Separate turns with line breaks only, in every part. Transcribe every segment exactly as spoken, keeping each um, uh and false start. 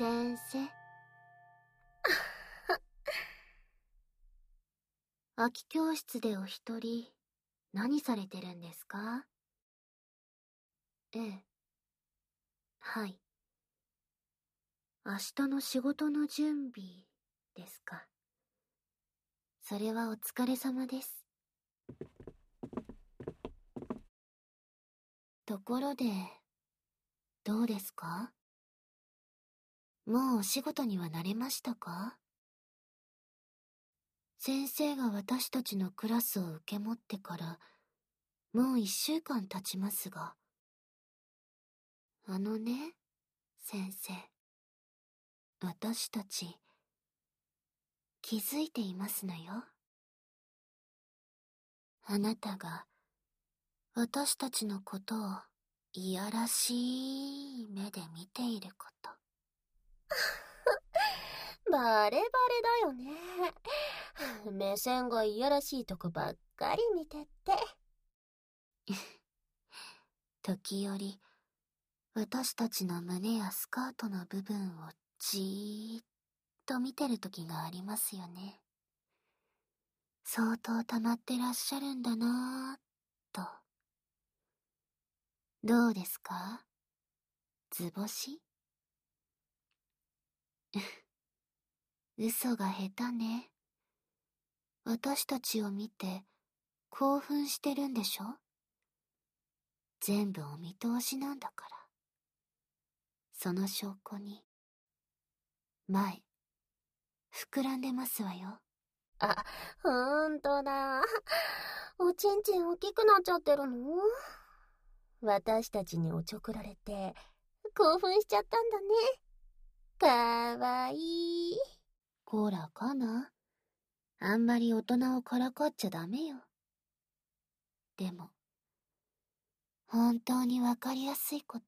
先生。空き教室でお一人、何されてるんですか？ええ。はい。明日の仕事の準備ですか。それはお疲れ様です。ところで、どうですか？もうお仕事には慣れましたか？先生が私たちのクラスを受け持ってから、もう一週間経ちますが。あのね、先生。私たち、気づいていますのよ。あなたが、私たちのことを、いやらしい目で見ていること。
バレバレだよね。目線がいやらしいとこばっかり見てって。
時折、私たちの胸やスカートの部分をじーっと見てる時がありますよね。相当溜まってらっしゃるんだなぁ、と。どうですか？図星？嘘が下手ね。私たちを見て興奮してるんでしょ？全部お見通しなんだから。その証拠に、前、膨らんでますわよ。
あ、ほんとだ。おちんちん大きくなっちゃってるの？私たちにおちょくられて、興奮しちゃったんだね。かわいい。
こらかな。あんまり大人をからかっちゃダメよ。でも、本当にわかりやすいこと。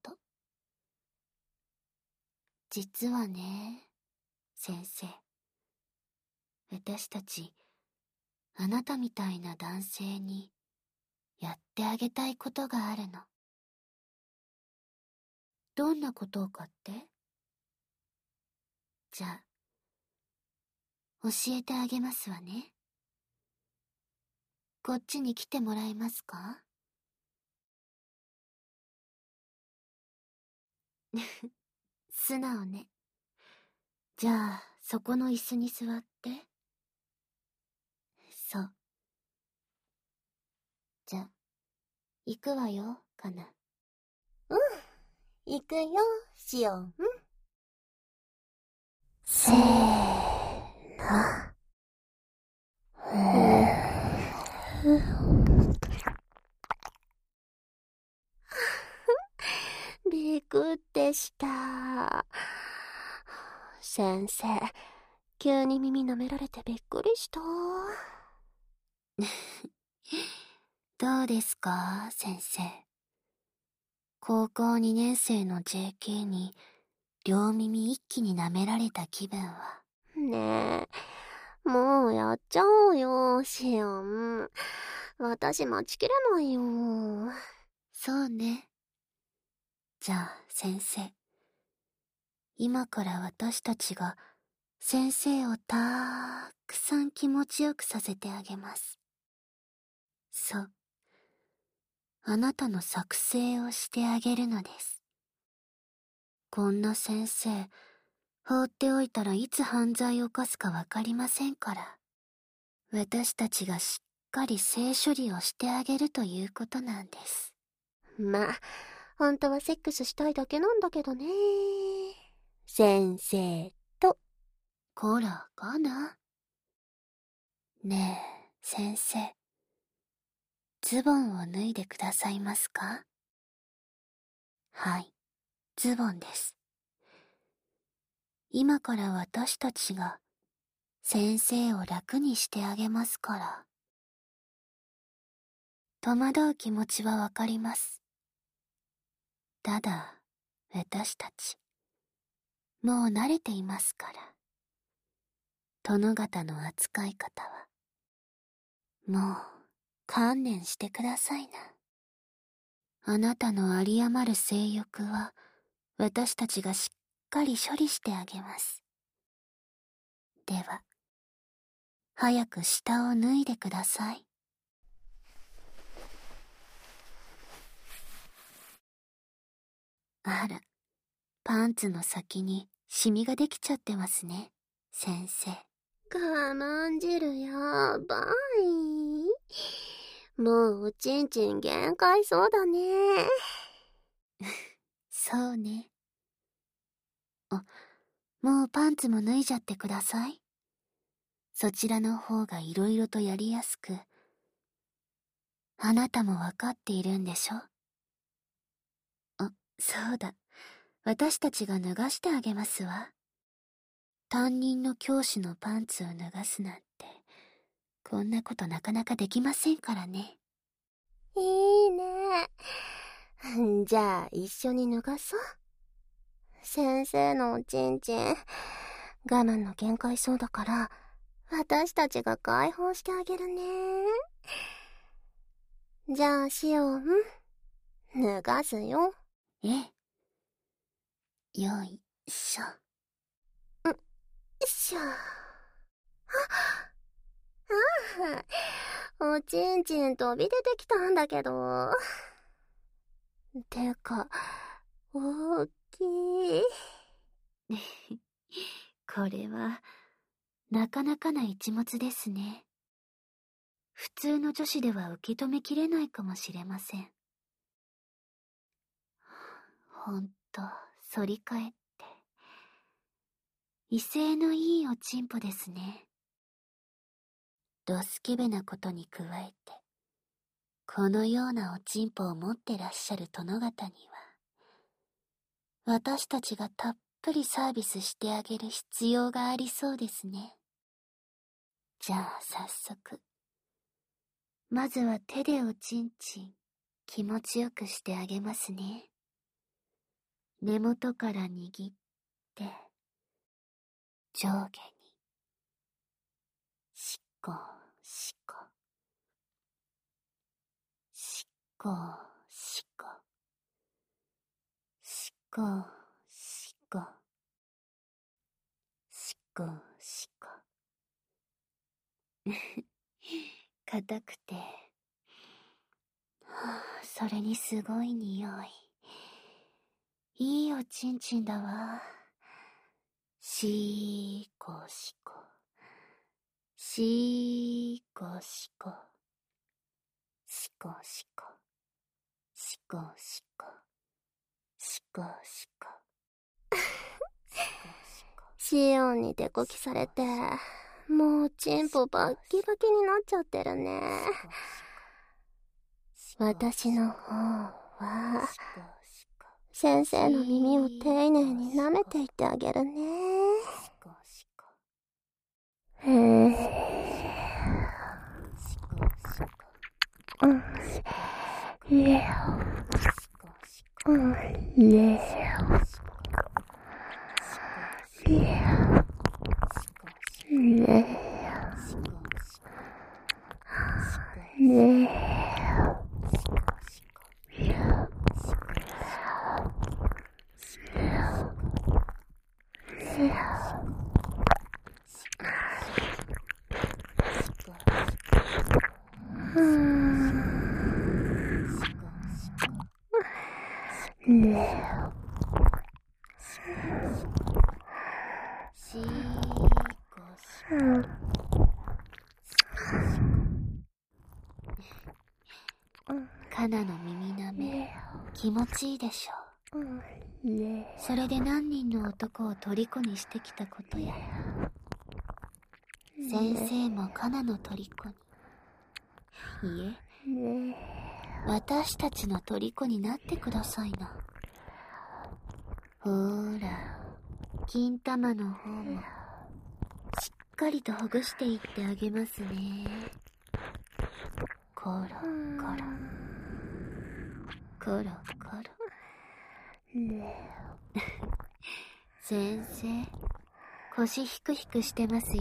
実はね、先生。私たち、あなたみたいな男性に、やってあげたいことがあるの。どんなことかって？じゃあ、教えてあげますわね。こっちに来てもらえますか？素直ね。じゃあ、そこの椅子に座って。そう。じゃあ、行くわよ、かな。
うん、行くよ、シオン。
せーの。
びくってした。先生、急に耳舐められてびっくりした。
どうですか、先生。高校にねん生の ジェーケー に両耳一気に舐められた気分は。
ねえ、もうやっちゃおうよ、シオン。私待ちきれないよ。
そうね。じゃあ、先生。今から私たちが先生をたーくさん気持ちよくさせてあげます。そう。あなたの作成をしてあげるのです。こんな先生、放っておいたらいつ犯罪を犯すかわかりませんから。私たちがしっかり性処理をしてあげるということなんです。
まあ、本当はセックスしたいだけなんだけどね。先生と。
こら、かな。ねえ、先生。ズボンを脱いでくださいますか？はい、ズボンです。今から私たちが先生を楽にしてあげますから。戸惑う気持ちはわかります。ただ、私たち、もう慣れていますから。殿方の扱い方は。もう、観念してくださいな。あなたの有り余る性欲は、私たちがしっかり処理してあげます。では、早く下を脱いでください。あら、パンツの先にシミができちゃってますね、先生。
我慢汁やばい。もうおちんちん限界そうだね。
そうね。あ、もうパンツも脱いじゃってください。そちらの方がいろいろとやりやすく、あなたもわかっているんでしょ？あ、そうだ。私たちが脱がしてあげますわ。担任の教師のパンツを脱がすなんて、こんなことなかなかできませんからね。
いいね。じゃあ一緒に脱がそう。先生のおちんちん、我慢の限界そうだから、私たちが解放してあげるね。じゃあシオン、脱がすよ。
ええ。よいしょ。
ん、よいしょ。ああ、おちんちん飛び出てきたんだけど。てか、大きい。
これは、なかなかな一物ですね。普通の女子では受け止めきれないかもしれません。ほんと、反り返って。威勢のいいおちんぽですね。ドスケベなことに加えて、このようなおちんぽを持ってらっしゃる殿方には、私たちがたっぷりサービスしてあげる必要がありそうですね。じゃあ早速。まずは手でおちんちん、気持ちよくしてあげますね。根元から握って、上下に、しこしこ、しこしこ、しこしこ、しこしこ。硬くて、はあ、それにすごい匂い。いいおちんちんだわ。しーこしこ、しーこしこ、しこしこ、しこしこ、しこしこ。
シオンにデコキされて、もうチンポバッキバキになっちゃってるね。私の方は、先生の耳を丁寧に舐めていってあげるね。へぇ。うん。レオ。うん。レオ。レオ。レオ。レオ。
カナの耳なめ、気持ちいいでしょう。それで何人の男を虜にしてきたことやら。先生もカナの虜に。いえ、私たちの虜になってくださいな。ほーら、金玉の方も、しっかりとほぐしていってあげますね。コロコロ。コロコロ。先生、腰ひくひくしてますよ。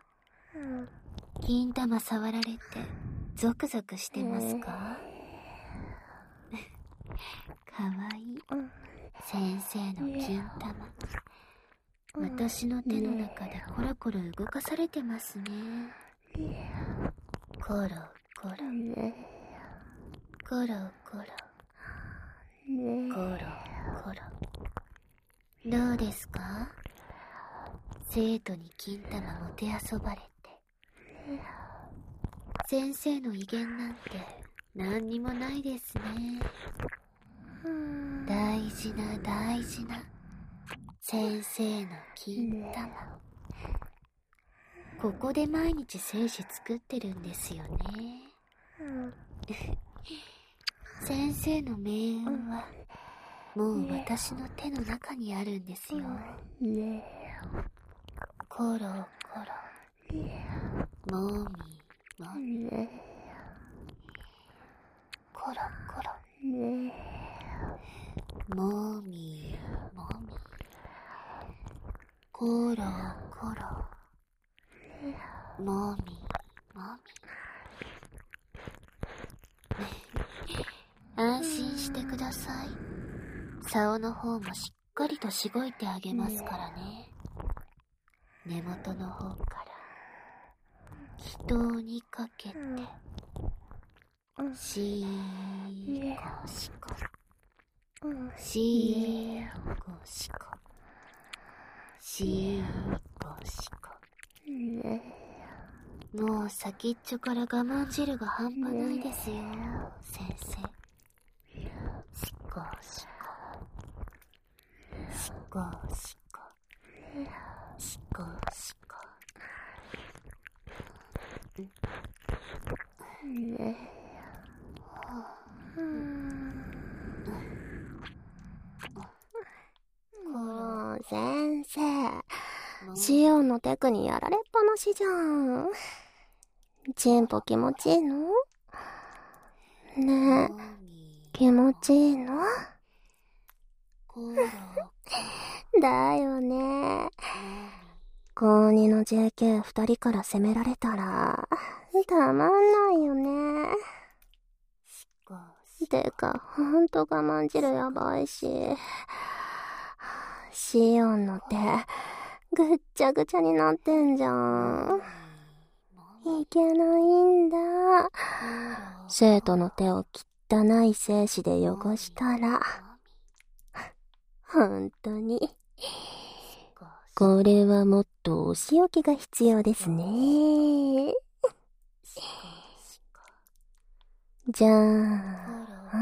金玉触られてゾクゾクしてますか？かわいい先生の金玉。 私の手の中でコロコロ動かされてますね。コロコロコロコロコロコロ。どうですか？生徒に金玉もてあそばれて。先生の威厳なんて何にもないですね。大事な大事な先生の金玉。ここで毎日精子作ってるんですよね。先生の命運はもう私の手の中にあるんですよ。コロコロもみもみコロコロもみもみコロコロもみもみ安心してください。竿の方もしっかりとしごいてあげますからね。根元の方から祈祷にかけてしーこしこしーこしこしーこしこ。もう先っちょから我慢汁が半端ないですよ、先生。しこしこしこしこしこしこ。
もう先生、シオンのテクにやられっぱなしじゃん。チンポ気持ちいいの？ねえ、気持ちいいの？だよね。高にの ジェーケーふたりから責められたらたまんないよね。てかほんと我慢汁やばいし、シオンの手ぐっちゃぐちゃになってんじゃん。いけないんだ。生徒の手を汚い精子で汚したらほんとにこれはもっとお仕置きが必要ですね。じゃあ、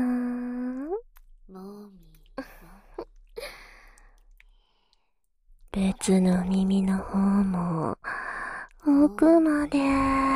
別の耳の方も奥まで。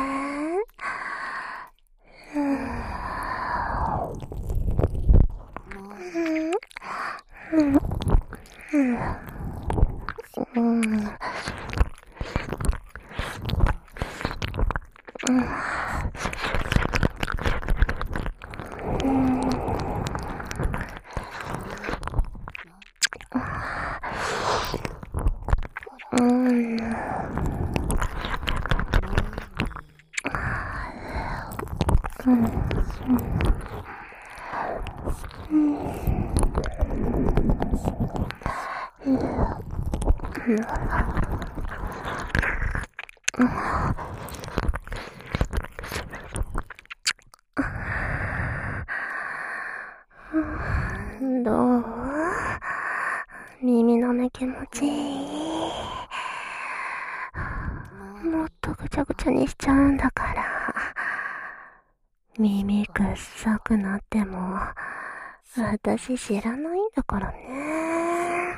どう？耳の目気持ちいい？もっとぐちゃぐちゃにしちゃうんだから。耳くっさくなっても私知らないんだからね。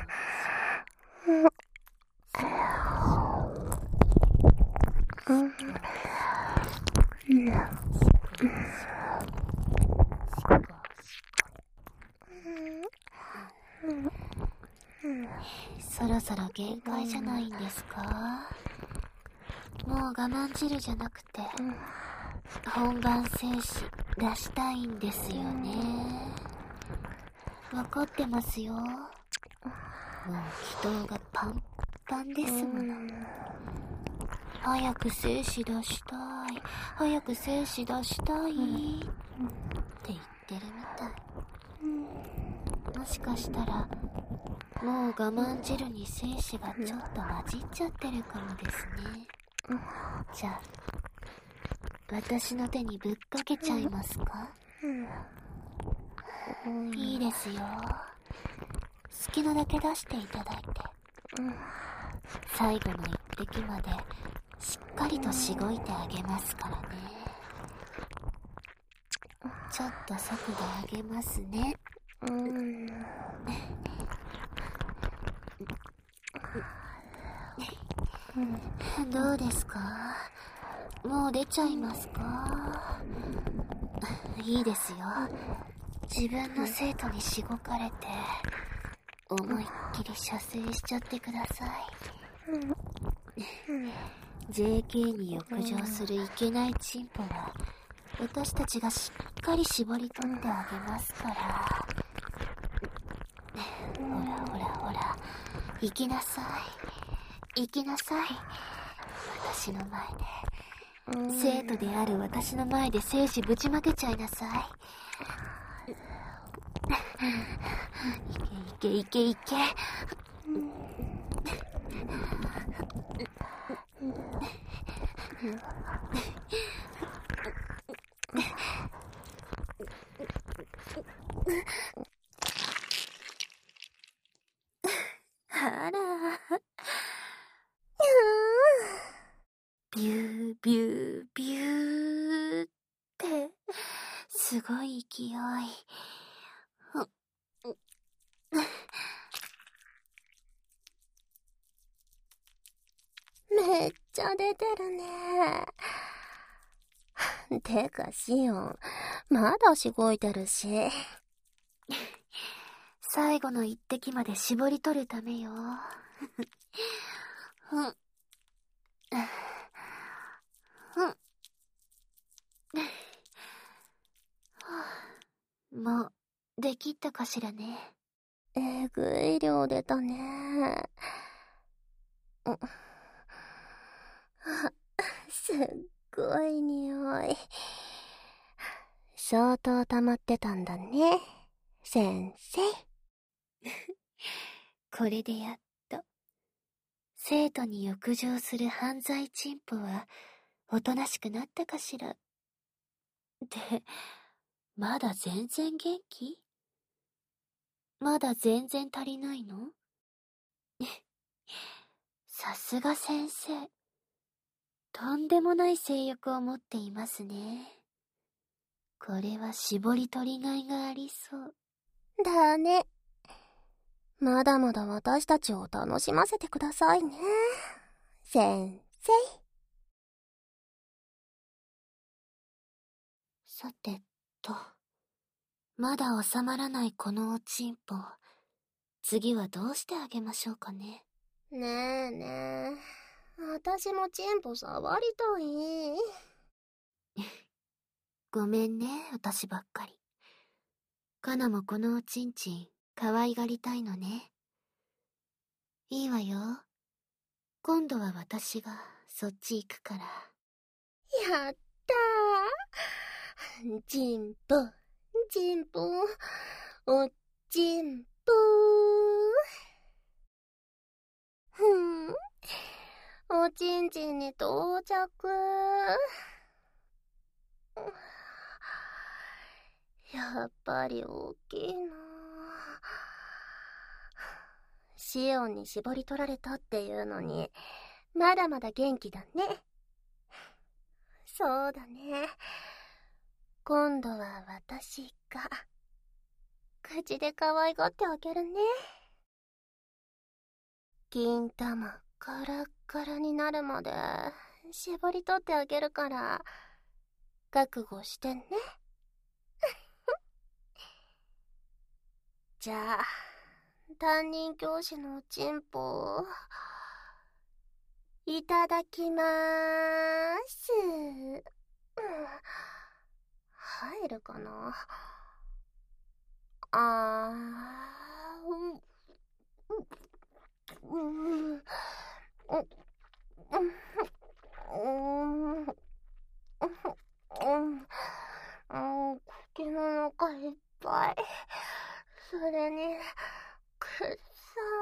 そろそろ限界じゃないんですか？もう我慢汁じゃなくて本番精子出したいんですよね。わかってますよ。もう気筒がパンパンですもの。早く精子出したい、早く精子出したいって言ってるみたい。もしかしたらもう我慢汁に精子がちょっと混じっちゃってるかもですね。じゃあ、私の手にぶっかけちゃいますか？いいですよ。好きなだけ出していただいて。最後の一滴までしっかりとしごいてあげますからね。ちょっと速度上げますね。うん。どうですか？もう出ちゃいますか？いいですよ。自分の生徒にしごかれて思いっきり射精しちゃってください。ジェーケー に浴場するいけないチンポは私たちがしっかり絞り取ってあげますから。ほらほらほら、行きなさい行きなさい。私の前で、生徒である私の前で精子ぶちまけちゃいなさい。いけいけいけいけ。あら、ビュービュービューってすごい勢い。
めっちゃ出てるね。てかシオン、まだしごいてるし。
最後の一滴まで絞り取るためよ。もうできったかしらね。
えぐい量出たね。すっごい匂い。相当溜まってたんだね、先生。
これでやっと生徒に浴場する犯罪チンポはおとなしくなったかしら。で、まだ全然元気？まだ全然足りないの？さすが先生。とんでもない性欲を持っていますね。これは絞り取りがいがありそう。
だね。まだまだ私たちを楽しませてくださいね、先生。
さてと、まだ収まらないこのおちんぽ、次はどうしてあげましょうかね。
ねえねえ、私もチンポ触りたい。
ごめんね、私ばっかり。カナもこのおちんちん、可愛がりたいのね。いいわよ。今度は私がそっち行くから。
やったー。チンポ、チンポ、おちんぽー。ふん、おちんちんに到着。やっぱり大きいな。シオンに絞り取られたっていうのに、まだまだ元気だね。そうだね。今度は私が、口で可愛がってあげるね。金玉カラッカラになるまで絞り取ってあげるから、覚悟してね。じゃあ、担任教師のおちんぽ、いただきまーす。うん、入るかな。あー、うん、うん、うん、うん、うん、口の中いっぱい。それに、くっさ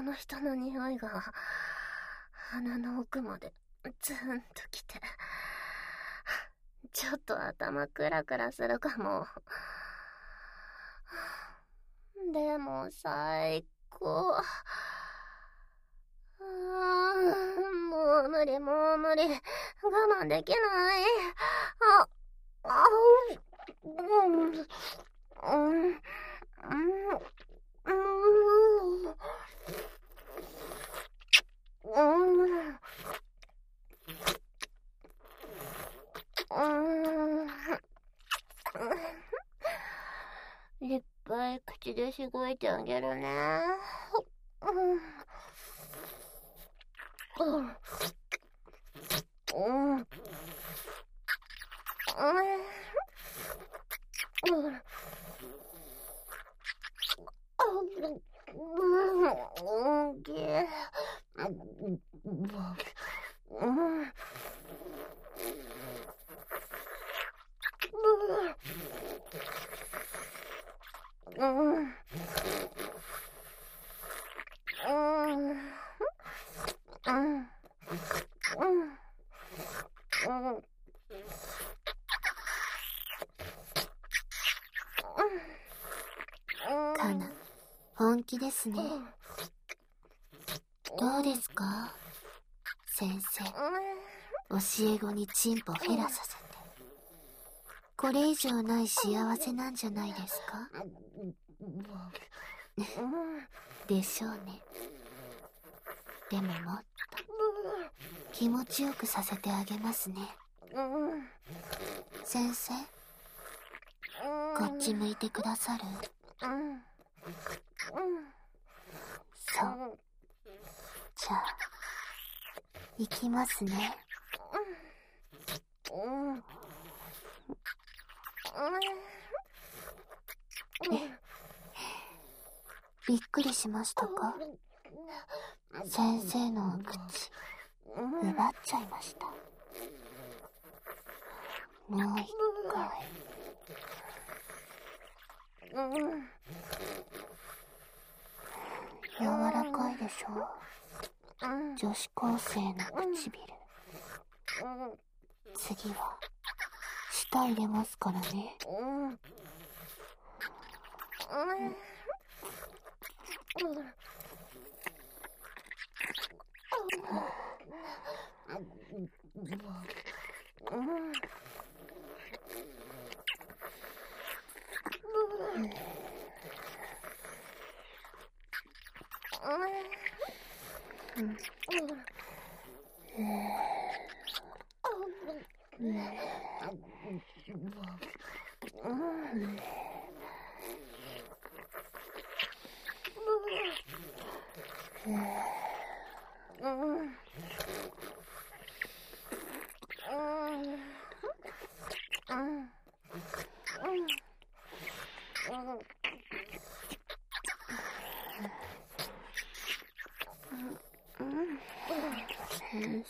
の人の匂いが鼻の奥までズーンときて、ちょっと頭クラクラするかも。でも最高。あー、もう無理もう無理、我慢できない。あ、あう、うん、うん、うん、うん、いっぱい口でしごいてあげるね。うん。うん。うん。うん。うん。げ。うん。うん。
カナ、本気ですね。どうですか先生。教え子にチンポフェラさせて。これ以上ない幸せなんじゃないですかでしょうね。でももっと気持ちよくさせてあげますね。先生、こっち向いてくださる？そう。じゃあ、行きますね。びっくりしましたか？先生のお口、奪っちゃいました。もう一回。柔らかいでしょ？女子高生の唇。次は舌入れますからね。先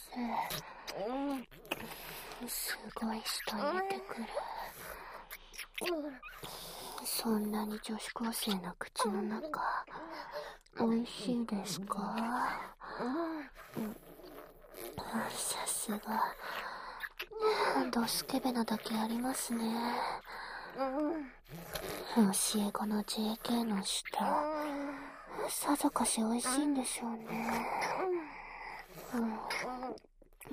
生、すごい舌入れてくる。そんなに女子高生の口の中、美味しいですか？さすが、ドスケベなだけありますね。教え子の ジェーケー の舌、さぞかし美味しいんでしょうね。うん。うん。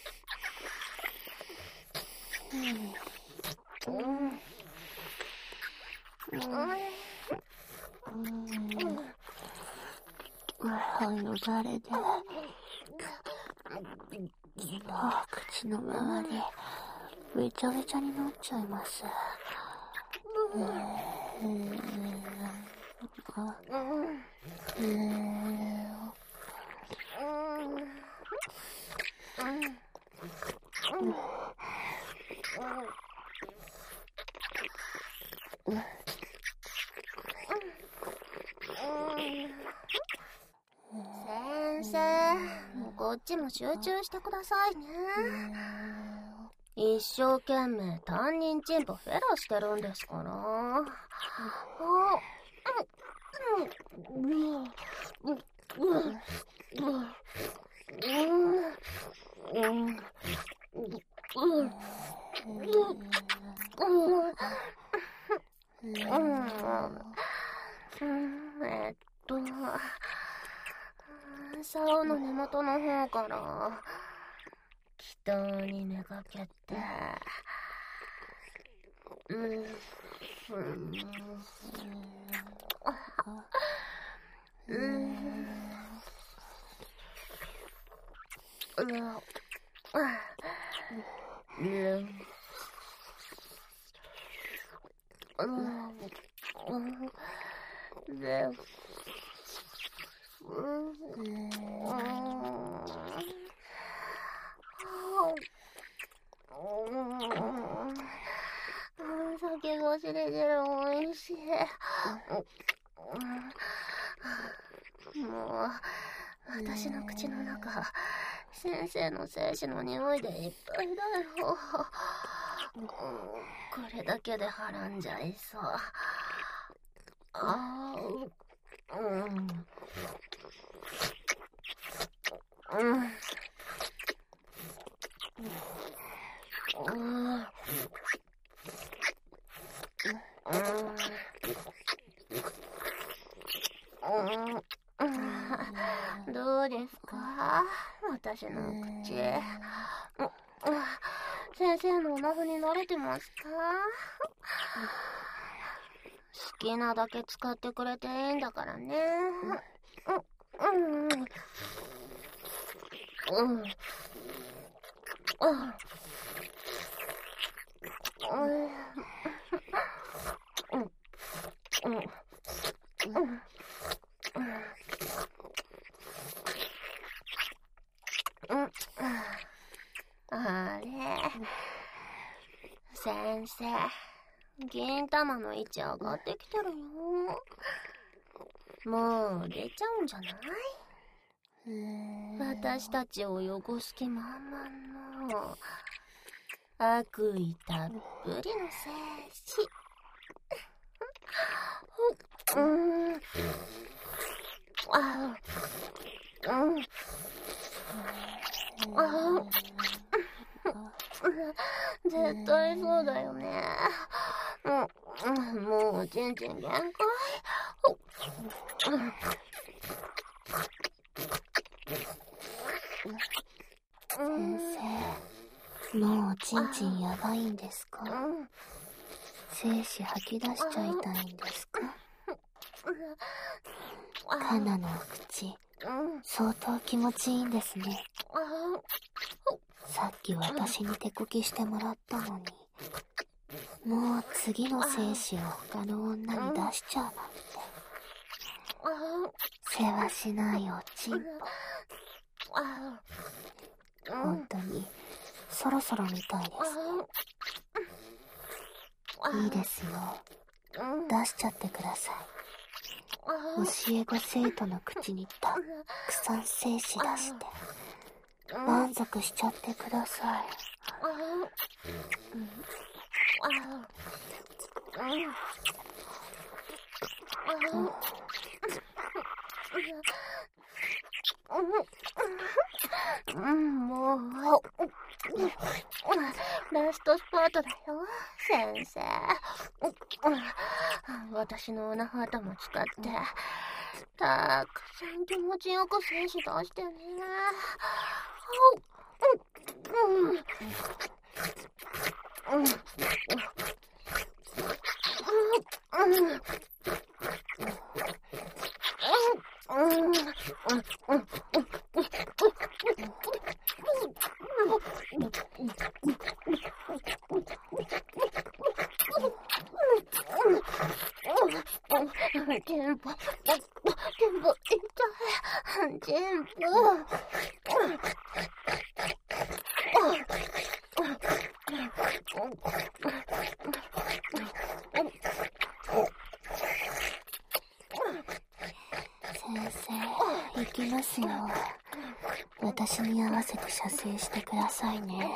うん。うん。歯のバレで、あ、口の周り、べちゃべちゃになっちゃいます。うん。あ、えー、
先生、こっちも集中してくださいね。一生懸命担任チンポフェラしてるんですから。あ、うん、うん、 えっと、竿の根元の方から祈祷にめがけて、うん、うん、うん、酒がしれてるおいしい。もう私の口の中、先生の精子の匂いでいっぱいだよ。これだけではらんじゃいそう。あー、うん、うん、うん、どうですか、私の口。先生のおなふに慣れてますか？好きなだけ使ってくれていいんだからね。うん、うん、うん、うん、あれ、先生、銀玉の位置上がってきてるよ。もう出ちゃうんじゃない？私たちを汚す気満々の悪意たっぷりの精子。うん、あ、うん、あ、絶対そうだよね。うん、もうちんちん限界。
先生、もうちんちんやばいんですか？精子吐き出しちゃいたいんですか？カナの口、相当気持ちいいんですね。さっき私に手こきしてもらったのに、もう次の精子を他の女に出しちゃうなんて。世話しないおちんぽ。本当にそろそろみたいですね。いいですよ、出しちゃってください。教え子生徒の口にたくさん精子出して満足しちゃってください。
うん、もうラストスパートだよ、先生。私のおなは頭使ってたくさん気持ちよく精子出してね。全部、全部痛い。全部。
先生、行きますよ。私に合わせて射精してくださいね。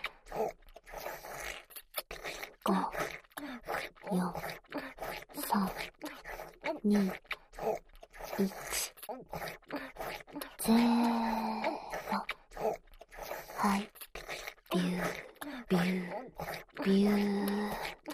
ご、よん、さん、に、いち。 せーの。はい。ビュー、ビュー、ビュー。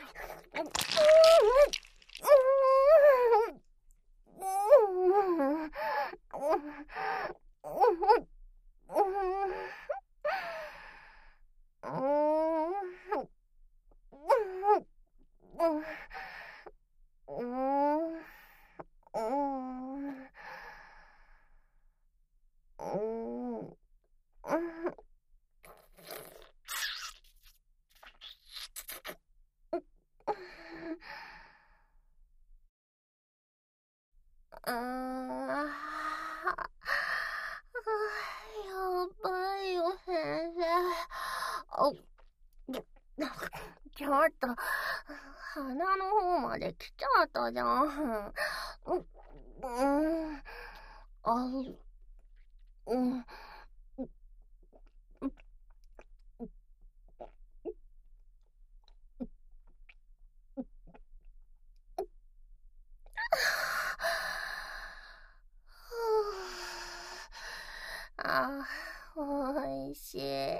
あーやばいよ、先生。あちょっと、鼻の方まで来ちゃったじゃん。う、うん、あ、うん、あ、おいしい。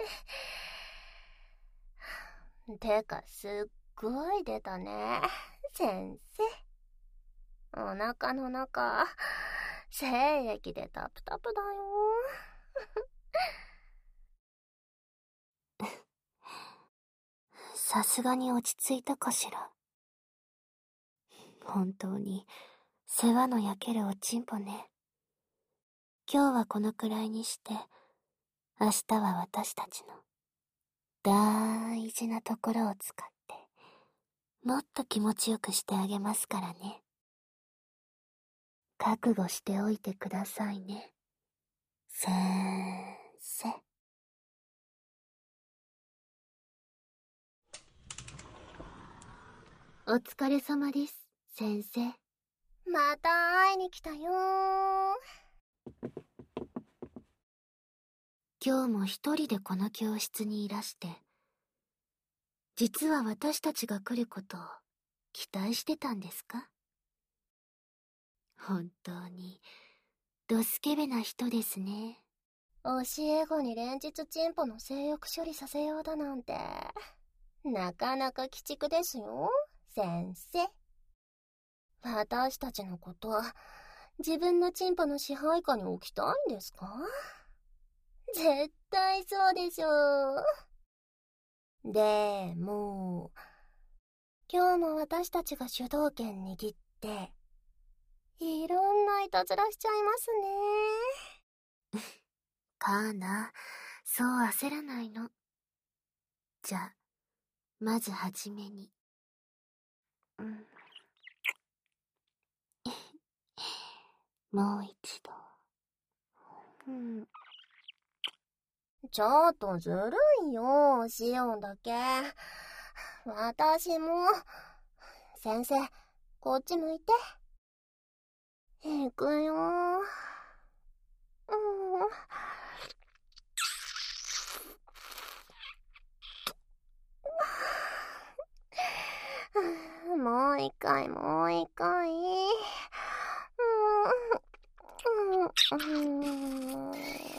てか、すっごい出たね、先生。お腹の中、精液でタプタプだよ。
さすがに落ち着いたかしら。本当に世話の焼けるおちんぽね。今日はこのくらいにして、明日は私たちの大事なところを使って、もっと気持ちよくしてあげますからね。覚悟しておいてくださいね、先生。お疲れ様です、先生。
また会いに来たよ。
今日も一人でこの教室にいらして、実は私たちが来ることを期待してたんですか？本当にドスケベな人ですね。
教え子に連日チンポの性欲処理させようだなんて、なかなか鬼畜ですよ、先生。私たちのこと、自分のチンポの支配下に置きたいんですか？絶対そうでしょう。でも、今日も私たちが主導権握って、いろんないたずらしちゃいますね。
カーナ、そう焦らないの。じゃあ、まずはじめに。うん、もう一度。うん、
ちょっとずるいよ、シオンだけ。私も。先生、こっち向いて。行くよ。うん、もう一回、もう一回。うん、うん、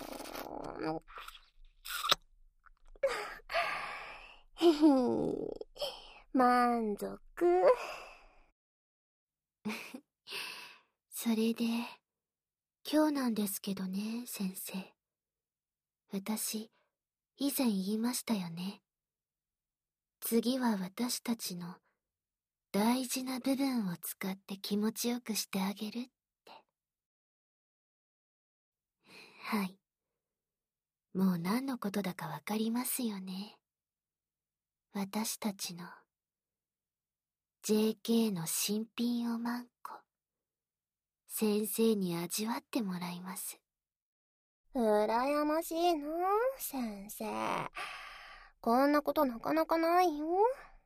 へへ、満足。
それで、今日なんですけどね、先生。私、以前言いましたよね。次は私たちの大事な部分を使って気持ちよくしてあげるって。はい。もう何のことだかわかりますよね。私たちの ジェーケー の新品をマンコ、先生に味わってもらいます。
うらやましいな、先生。こんなことなかなかないよ。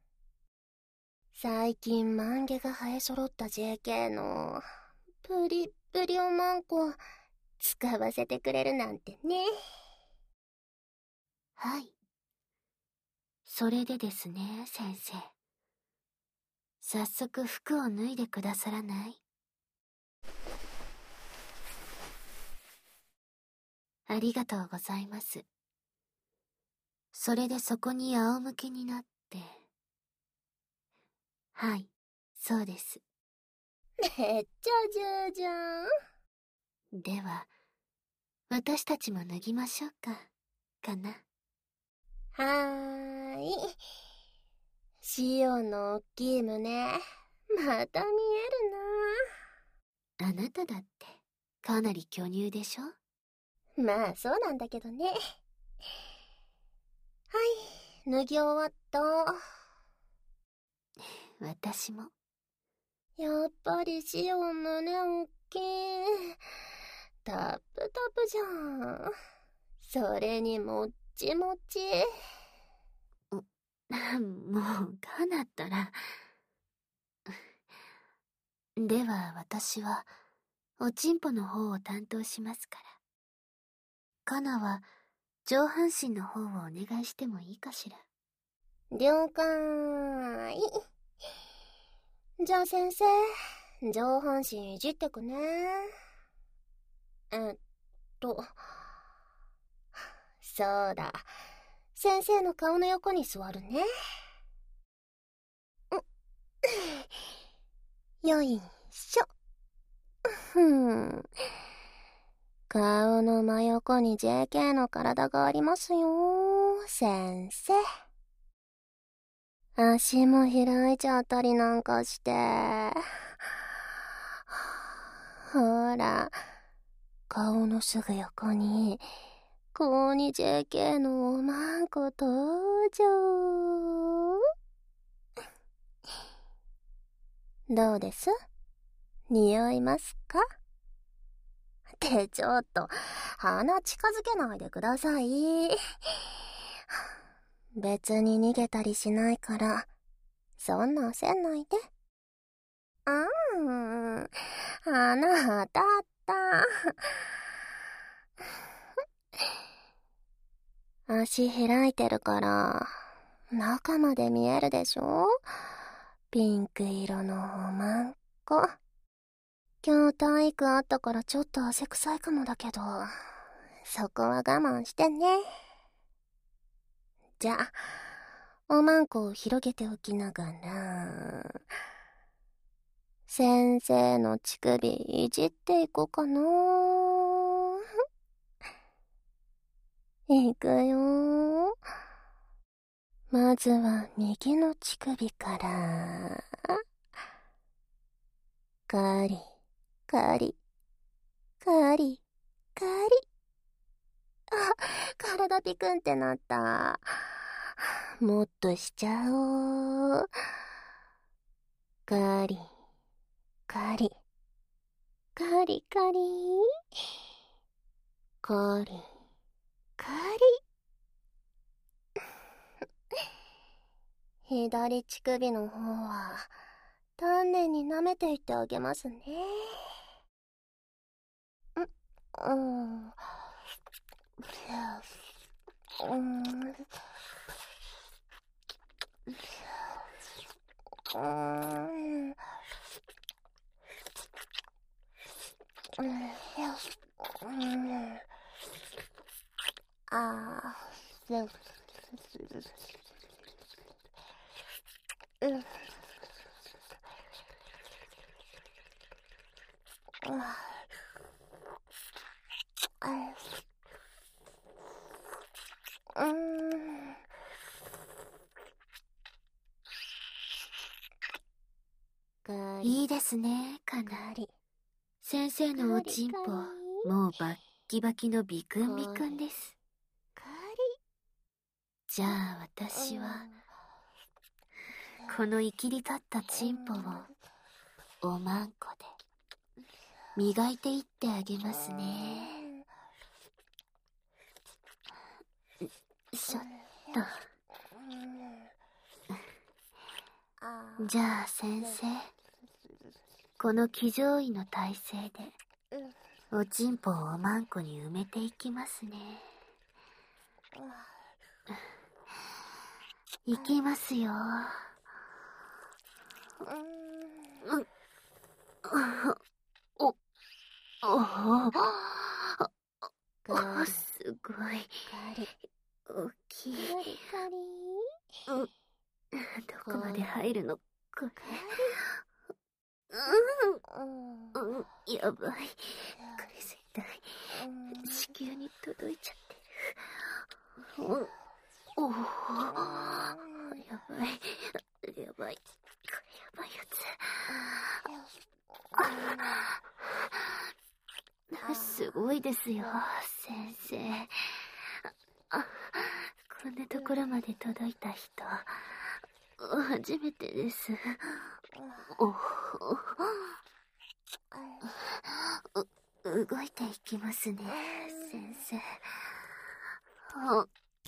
最近マンゲが生え揃った ジェーケー のプリップリをマンコ使わせてくれるなんてね。
はい。それでですね、先生。早速服を脱いでくださらない？ ありがとうございます。それでそこに仰向けになって。はい、そうです。
めっちゃ重じゃん。
では、私たちも脱ぎましょうか、かな。
はーい。シオンのおっきい胸、また見
あなただって、かなり巨乳でしょ？
えるな。まあ、そうなんだけどね。はい、脱ぎ終わった。
私も。
やっぱりシオン胸おっきい。タップタップじゃん。それにもっちもち。
もう、かなったら。では、私は、おちんぽの方を担当しますから。かなは、上半身の方をお願いしてもいいかしら。
了解。じゃあ先生、上半身いじってくね。えっと、そうだ。先生の顔の横に座るね。よいしょ。ふん。顔の真横に ジェーケー の体がありますよ、先生。足も開いちゃったりなんかして。ほら、顔のすぐ横に、高 にジェーケー のおまんこ登場。どうです？匂いますか？ってちょっと、鼻近づけないでください。別に逃げたりしないから、そんな焦んないで。あーん、鼻当たった。足開いてるから、中まで見えるでしょ？ピンク色のおまんこ。今日体育あったからちょっと汗臭いかもだけど、そこは我慢してね。じゃあ、おまんこを広げておきながら、先生の乳首いじっていこうかな。いくよ。まずは右の乳首から。カリ、カリ、カリ、カリ。あ、体ピクンってなった。もっとしちゃおう。カリ、カリ、カリカリ、カリ、カリ。左乳首の方は、丹念に舐めていってあげますね。ん、うん。うん。うん。うん。ああ。うん。うん。
いいですね、かな。先生のおちんぽ、もうバッキバキのビクンビクンです。じゃあ私は、このいきり立ったちんぽを、おまんこで、磨いていってあげますね。しょっと。じゃあ先生、この騎乗位の体勢で、おちんぽをおまんこに埋めていきますね。いきますよ。うん。お、お、
ガリ
すごい
ガリ
大きい。
ガリガリ
うん、どこまで入るのこれ。うん、うん、やばい。これ絶対子宮に届いちゃってる。うん、おお、やばい、やばい、これやばいやつ。すごいですよ、先生。あ、こんなところまで届いた人初めてです。おお、動いていきますね、先生。あ、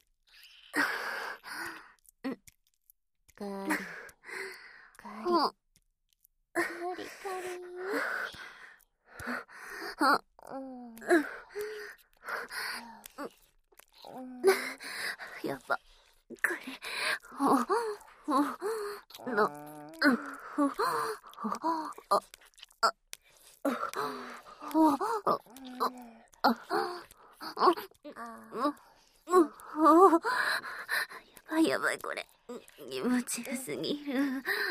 ガリガリガリガリ
あ、やば、これ、お、お、の、うん、ほ、ほ、あ、あ、ほ、あ、あ、あ、うん、ほ、やばいやばいこれ、気持ちよすぎる。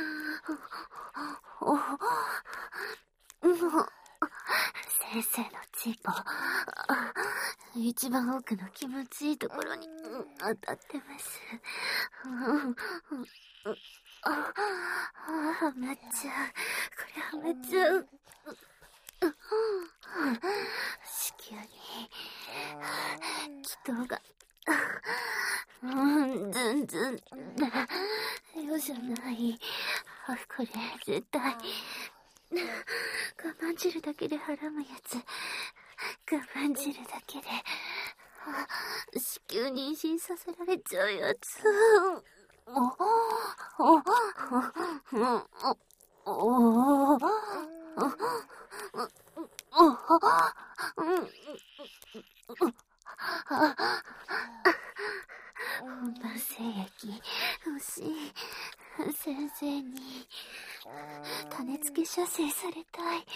お、もう、先生のチンポ、一番奥の気持ちいいところに当たってます。あ、はまっちゃう。これはまっちゃう。子宮に気筒が、うん、ずんずんよじゃない。これ絶対我慢汁だけではらむやつ。我慢汁だけで子宮妊娠させられちゃうやつ。おおおおお本番精液欲しい。先生に種付け射精されたい。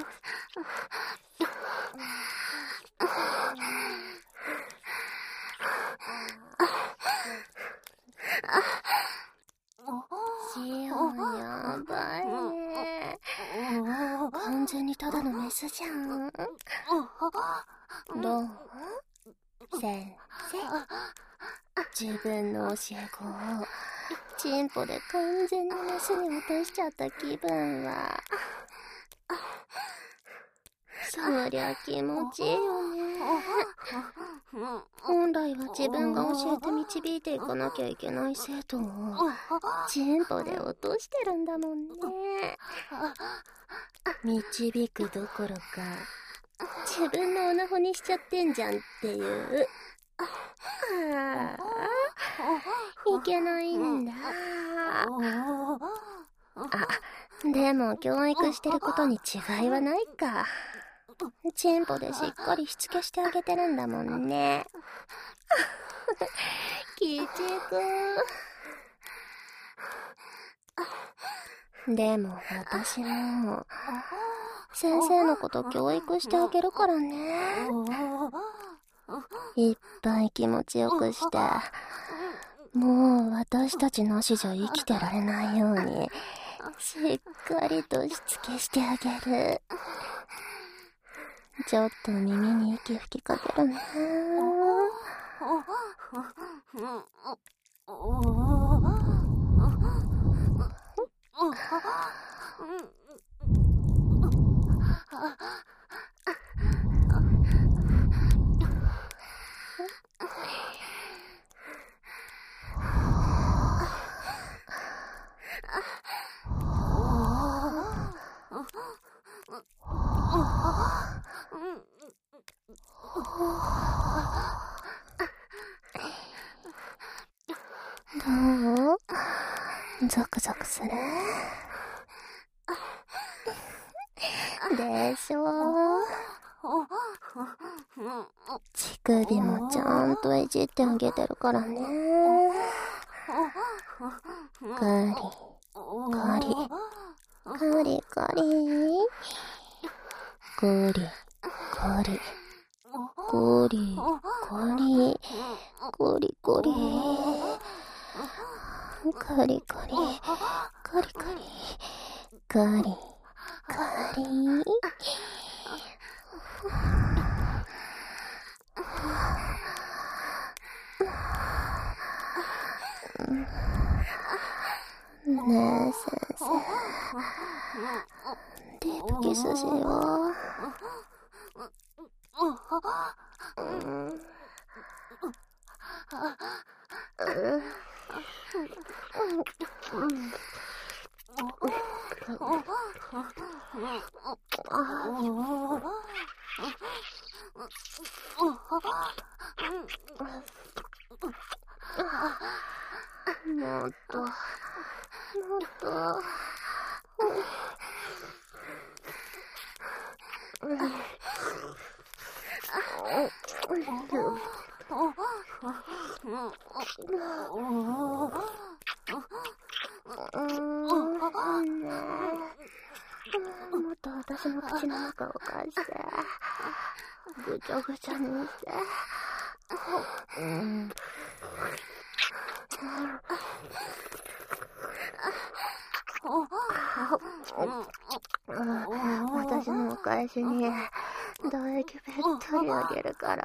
シオンやばいね。完全にただのメスじゃん。どう先生、自分の教え子をチンポで完全にメスに落としちゃった気分は。そりゃ気持ちいいよね。本来は自分が教えて導いていかなきゃいけない生徒をチンポで落としてるんだもんね。導くどころか自分のオナホにしちゃってんじゃんっていう。ああ、いけないんだ。あ、でも教育してることに違いはないか。チンポでしっかりしつけしてあげてるんだもんね。鬼畜。でも私も先生のこと教育してあげるからね。いっぱい気持ちよくして、もう私たちなしじゃ生きてられないようにしっかりとしつけしてあげる。ちょっと耳に息吹きかけるね。どう？ゾクゾクする？でしょ？乳首もちゃんといじってあげてるからね。ガリガリガリガリゴリゴリゴゴリゴリゴリゴリカリカリカリカリカリカリねえ先生、ディープキスしよう。もっともっともっと私の口の中を返してぐちゃぐちゃにして、うん私のお返しに唾液べっとりあげるから。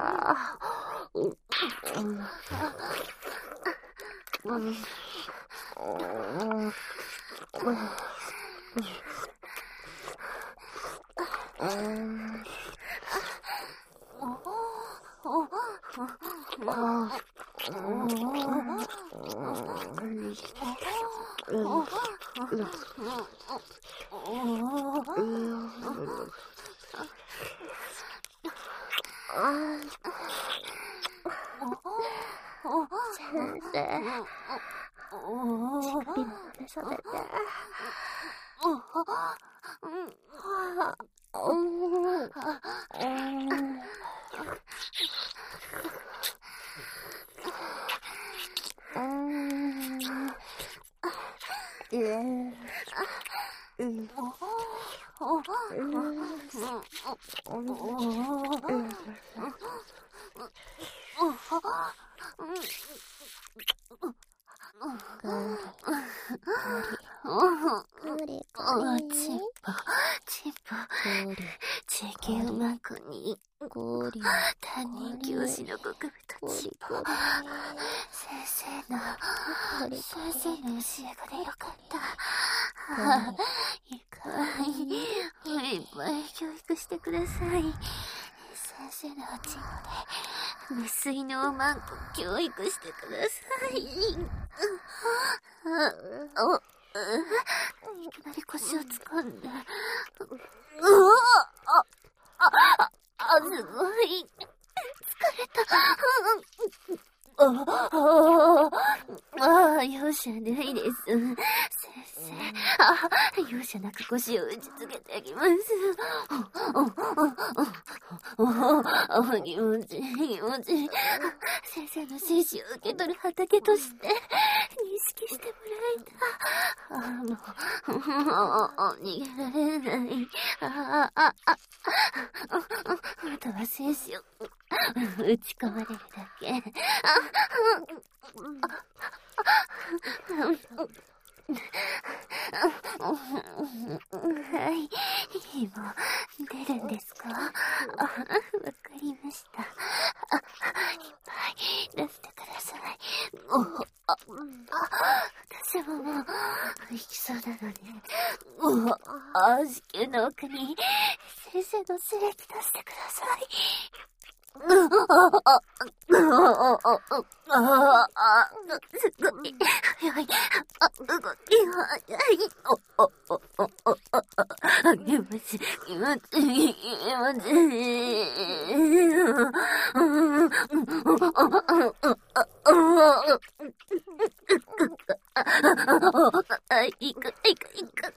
先生、乳首も舐めさせて。地球膜にゴリ他人教師の極務たち先生の先生の教え子でよかった。いかいいっぱい教育してください。先生のおちんこで無水のおまんこ教育してください。いきなり腰をつかんで、うわあああすごい疲れた。あああ容赦ないです。先生、あ容赦なく腰を打ちつけてあげます。あ気持ちいい気持ちいい。先生の精子を受け取る畑として認識してもらいたい。あもう逃げられない。あああああとは精子を打ち込まれるだけ。はい、もう出るんですか？わかりました。いっぱい出してください。おあ私ももう行きそうなのに。うわあ子宮の奥に先生の精液出してください。あああああああすごい早い。あ動きが早い。おおおおおお気持ちいい気持ちいい気持ちいい。あいくいくいく。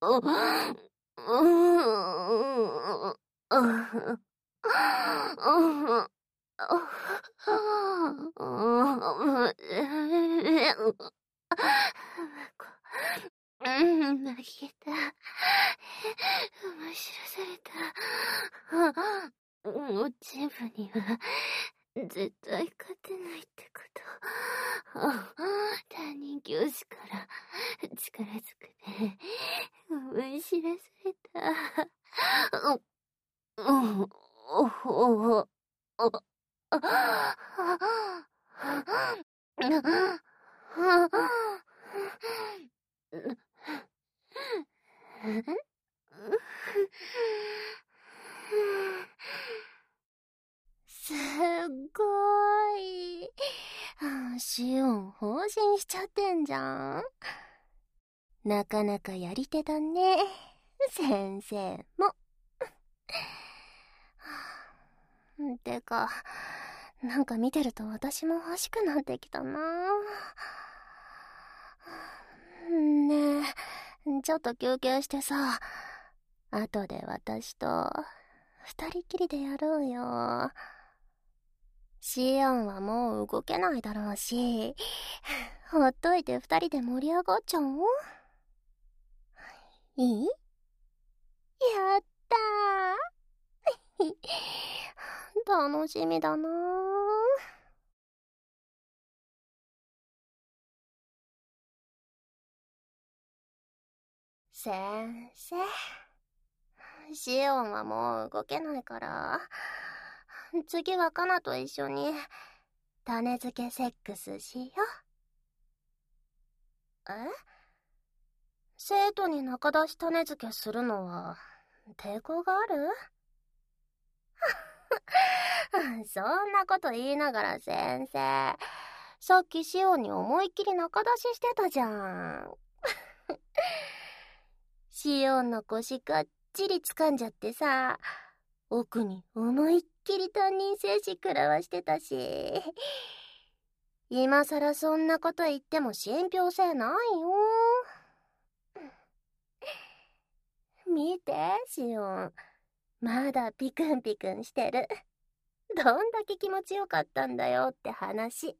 うん、負けた。むしらされた。おちんぽには絶対勝てないってこと。担任教師から力ずくで思知らされた。う、う、お、お、お、すっごい。シオン放心しちゃってんじゃん。なかなかやり手だね、先生も。てか、なんか見てると私も欲しくなってきたな。ねえ、ちょっと休憩してさ、後で私と二人きりでやろうよ。シオンはもう動けないだろうし、ほっといて二人で盛り上がっちゃおう。いい？やったー。楽しみだなー。先生、シオンはもう動けないから、次はカナと一緒に種付けセックスしよう。え？生徒に中出し種付けするのは抵抗がある？そんなこと言いながら先生、さっきシオンに思いっきり中出ししてたじゃん。シオンの腰がっちり掴んじゃってさ、奥に思いっきり担任精子食らわしてたし、今さらそんなこと言っても信憑性ないよ。見て、シオン。まだピクンピクンしてる。どんだけ気持ちよかったんだよって話。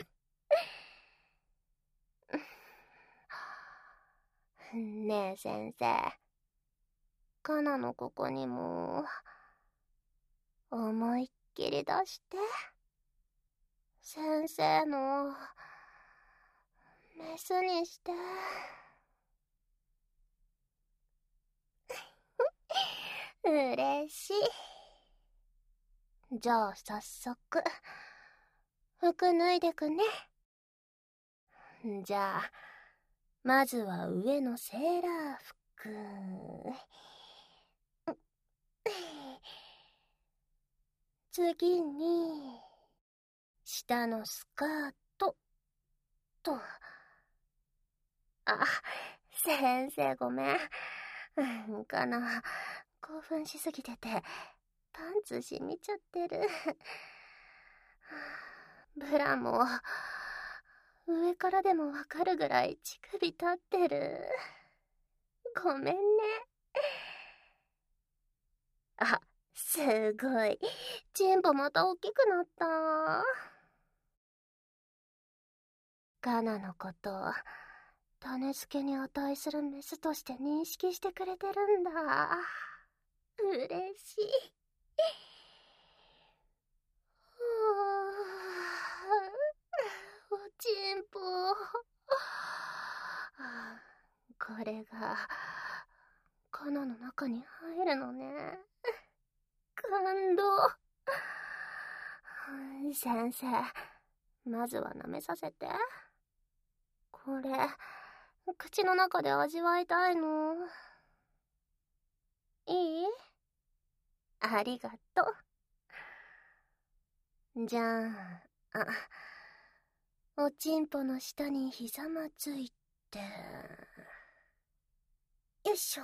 ねえ先生、カナのここにも思いっきり出して。先生のメスにして。嬉しい。じゃあ早速服脱いでくね。じゃあまずは上のセーラー服。次に下のスカートと。あ、先生ごめん。かな、興奮しすぎててパンツしみちゃってる。ブラも上からでもわかるぐらい乳首立ってる。ごめんね。あ、すごい。チンポまた大きくなった。カナのことを種付けに値するメスとして認識してくれてるんだ。嬉しい。おちんぽ。これがカナの中に入るのね。感動。先生、まずは舐めさせて。これ口の中で味わいたいの。いい？ありがとう。じゃあ、あ、おちんぽの下にひざまついて。よいしょ。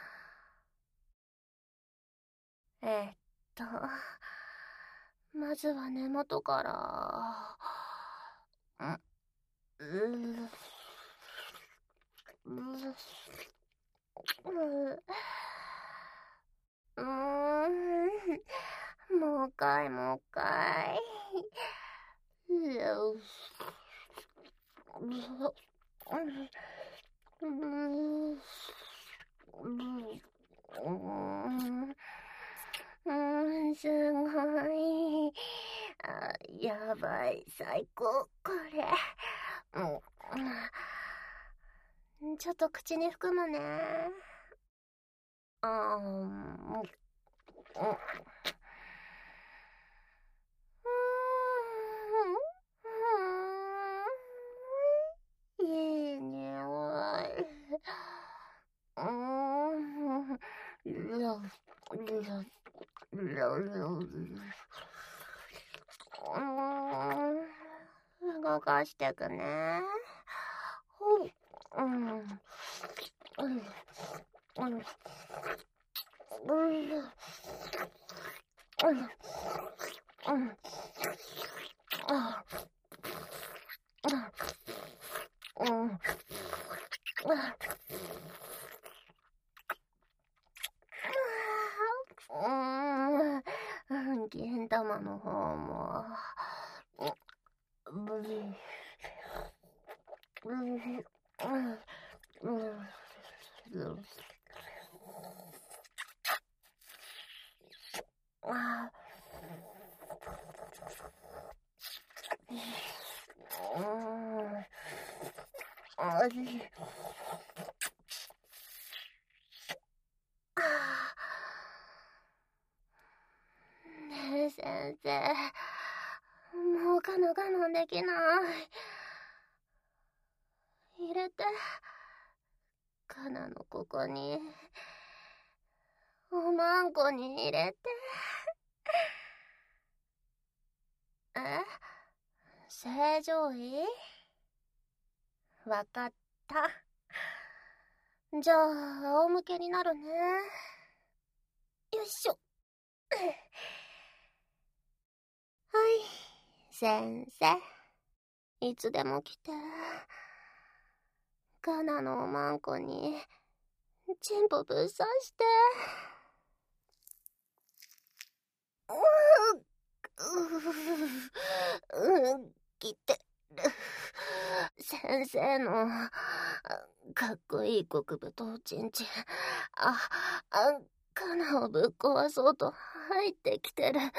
えっとまずは根元から。んううう
うん、すごい。あ、やばい、最高、これ。うん、ちょっと口に含むね。あー、うん、うん。いい匂い。うーん。動かしてくね。うん。うん。うん。うん。うん。あ。うん。うん。うん。銀玉の方も。ブリ。ブリ。うん。うん。あ。うん。あり。ねえ先生、もうガナガナできない。入れて、カナのここに、おまんこに入れて。え、正常位？わかった。じゃあ、仰向けになるね。よいしょ。はい、先生。いつでも来て。カナのおまんこに、チンポぶっ刺して。ううう来てる。先生のかっこいい極太ちんちん、あ、あ、カナをぶっ壊そうと入ってきてる。あ、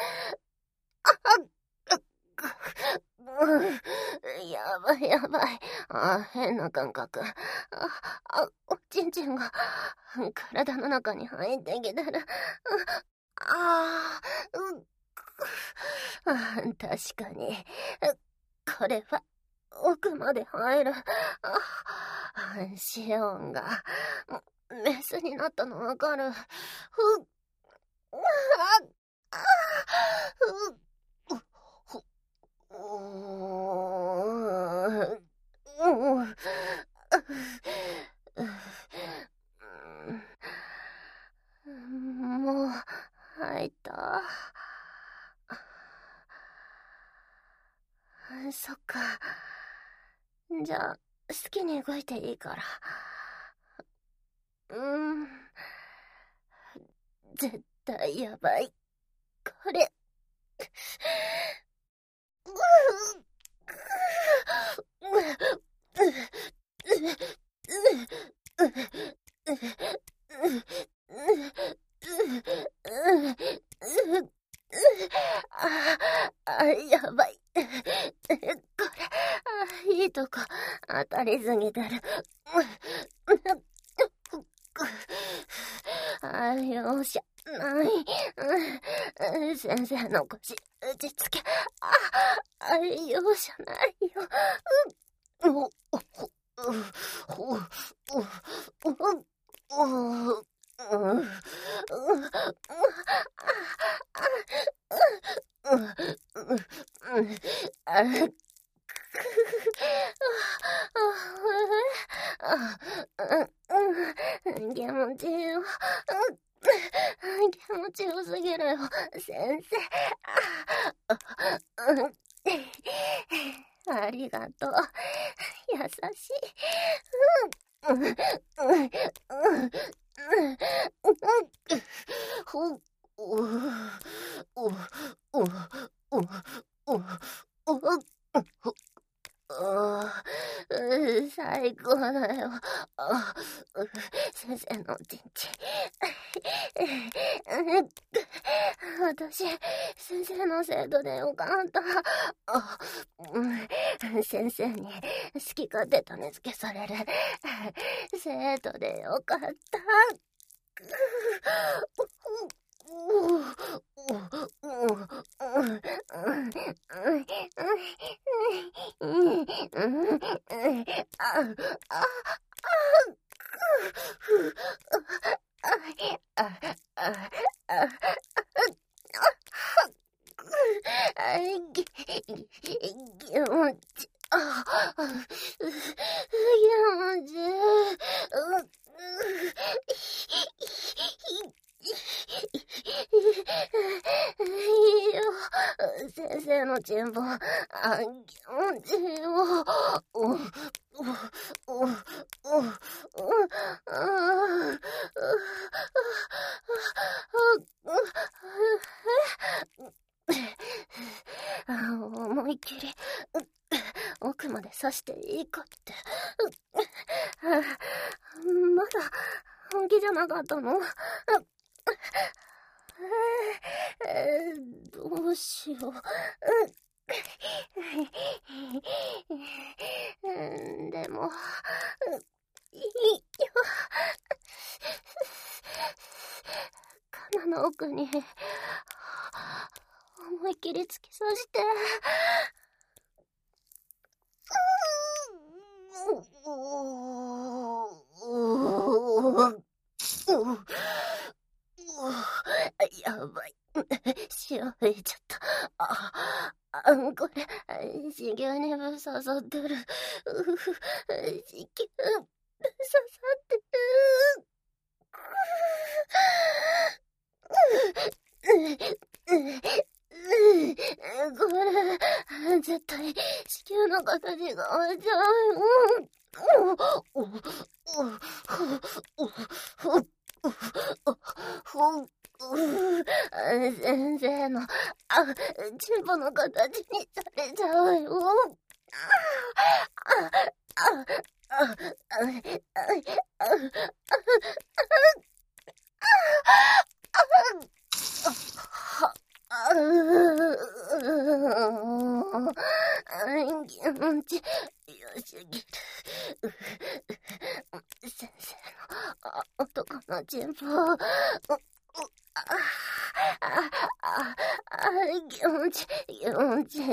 やばいやばい。あ、変な感覚。あ、あ、おちんちんが体の中に入ってきてる。ああ、うあ、確かに。これは奥まで入る。あ、シオンがメスになったのわかる。ふっ、ああ、ふっ、ふっ、もう入った。そっか。じゃあ好きに動いていいから。うん。絶対やばい。これ。ああ、やばい。これ、あ、いいとこ当たりすぎてる。あ、よっしゃ。ない。先生の腰、打ちつけ。あ、あ、容赦ないよ。う、う、う、う、う、う、気持ちよ。気持ちよすぎるよ、先生。ありがとう。優しい。 最高だよ。あ、先生のおちんちん。私、先生の生徒でよかった。あ、うん、先生に好き勝手種付けされる生徒でよかった。先生のチンポ、あ、気持ちいいよ。う、う、う、う、う、あ、思いっきり奥まで刺していいかって。まだ本気じゃなかったの？えー、どうしよう。でも、いいよ。鼻の奥に思いっきり突き刺して。やばい。塩吹いちゃった。あ、あ、これ、子宮にぶっ刺さってる。子宮、ぶっ刺さってる。これ、絶対、子宮の形が割れちゃう。先生の、あ、チンポの形にされちゃうよ。気持ちよすぎる。先生の男のチンポ。ああ、あ、気持ち、気持ち。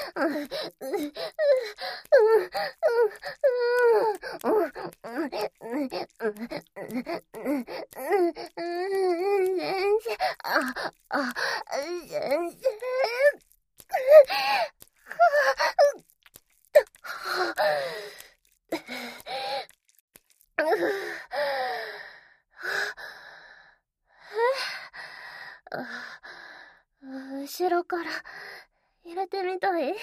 先生、あ、あ、先生。後ろから入れてみたい？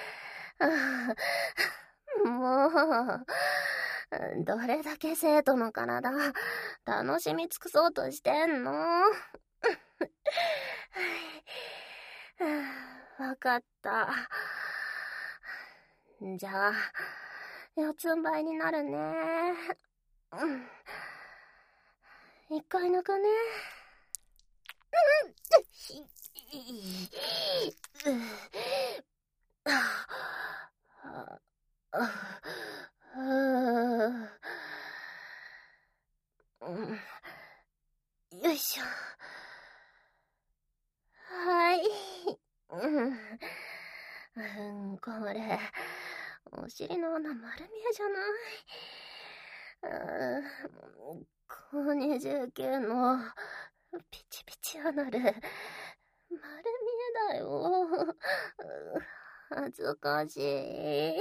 もう、どれだけ生徒の体楽しみ尽くそうとしてんの？わかった。じゃあ、四つん這いになるね。一回抜くね。よいしょ。はい。うん、これ、お尻の穴丸見えじゃない？高にじゅうきゅうのピチピチアナル、丸見えだよ。恥ずかしい。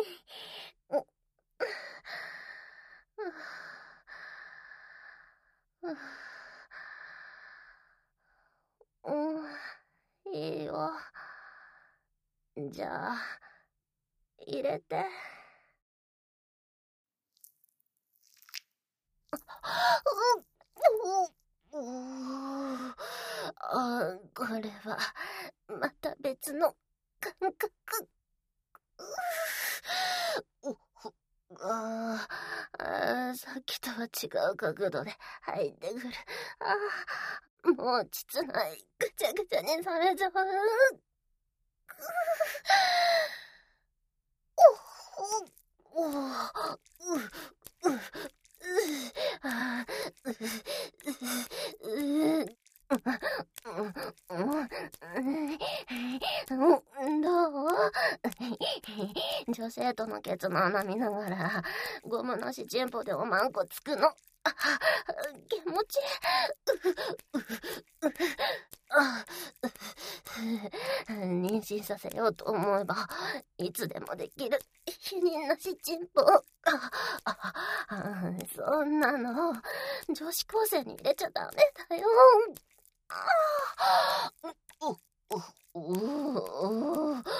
うん、いいよ。じゃあ、入れて。あ、これはまた別の感覚。あとは違う角度で入ってくる。ああ、もう膣内ぐちゃぐちゃにされちゃう。おおおおうううあうううどう？女性とのケツの穴見ながらゴムなしチンポでおまんこつくの。あ、気持ちあ妊娠させようと思えばいつでもできる避妊なしチンポ。ああ、そんなの女子高生に入れちゃダメだよ。あううううう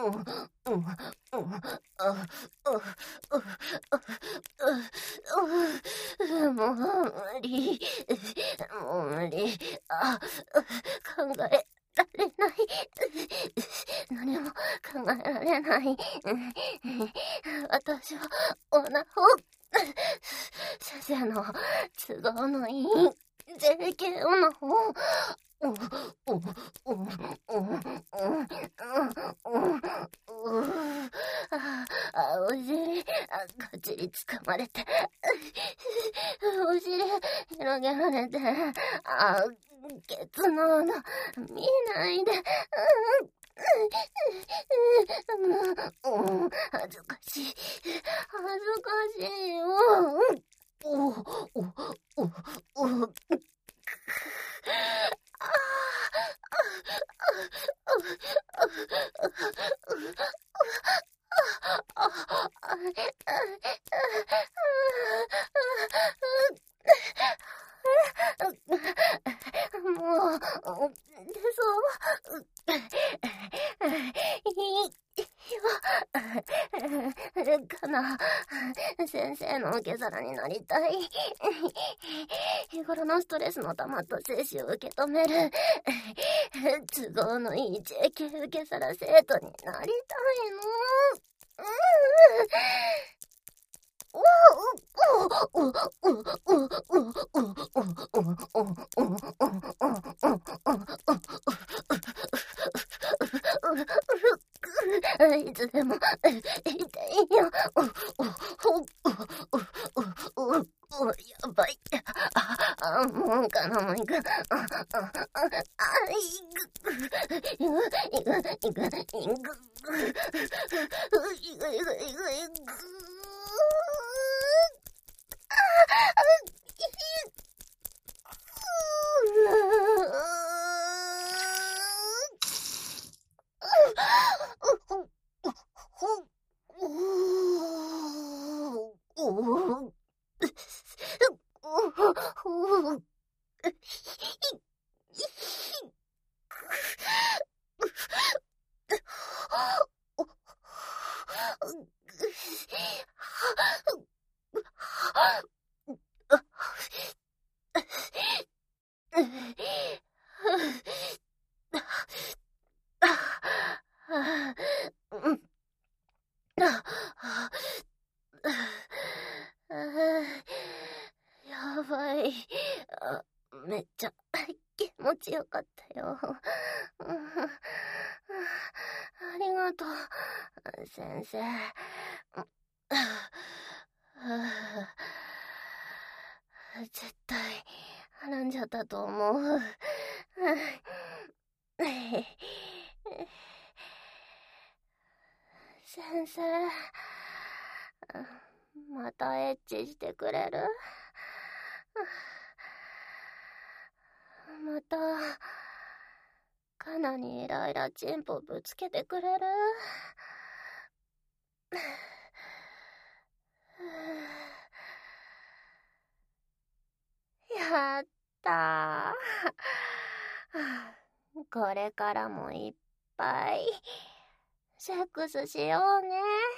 もう無理、もう無理、あ、考えられない、何も考えられない。私は女を先生の都合のいい ジェーケー 女をおおおおおあ、お尻、あ、こっちに掴まれて、お尻、広げられて、あ、ケツの穴、見ないで、恥ずかしい、恥ずかしいよ。おおおおおもう、出そう。かな。先生の受け皿になりたい。日頃のストレスの溜まった精子を受け止める。都合のいい ジェーケー 受け皿生徒になりたいの。うん。いつでも痛いよ。やばい。あ、もうかなもいく。あ、いく。いく、いく、いく、いく。いく、いく、いく、いく。やばい。あ、めっちゃ気持ちよかったよ。ありがとう、先生。絶対、はらんじゃったと思う。先生、またエッチしてくれる？また、カナにイライラチンポぶつけてくれる？やったー。これからもいっぱいセックスしようね。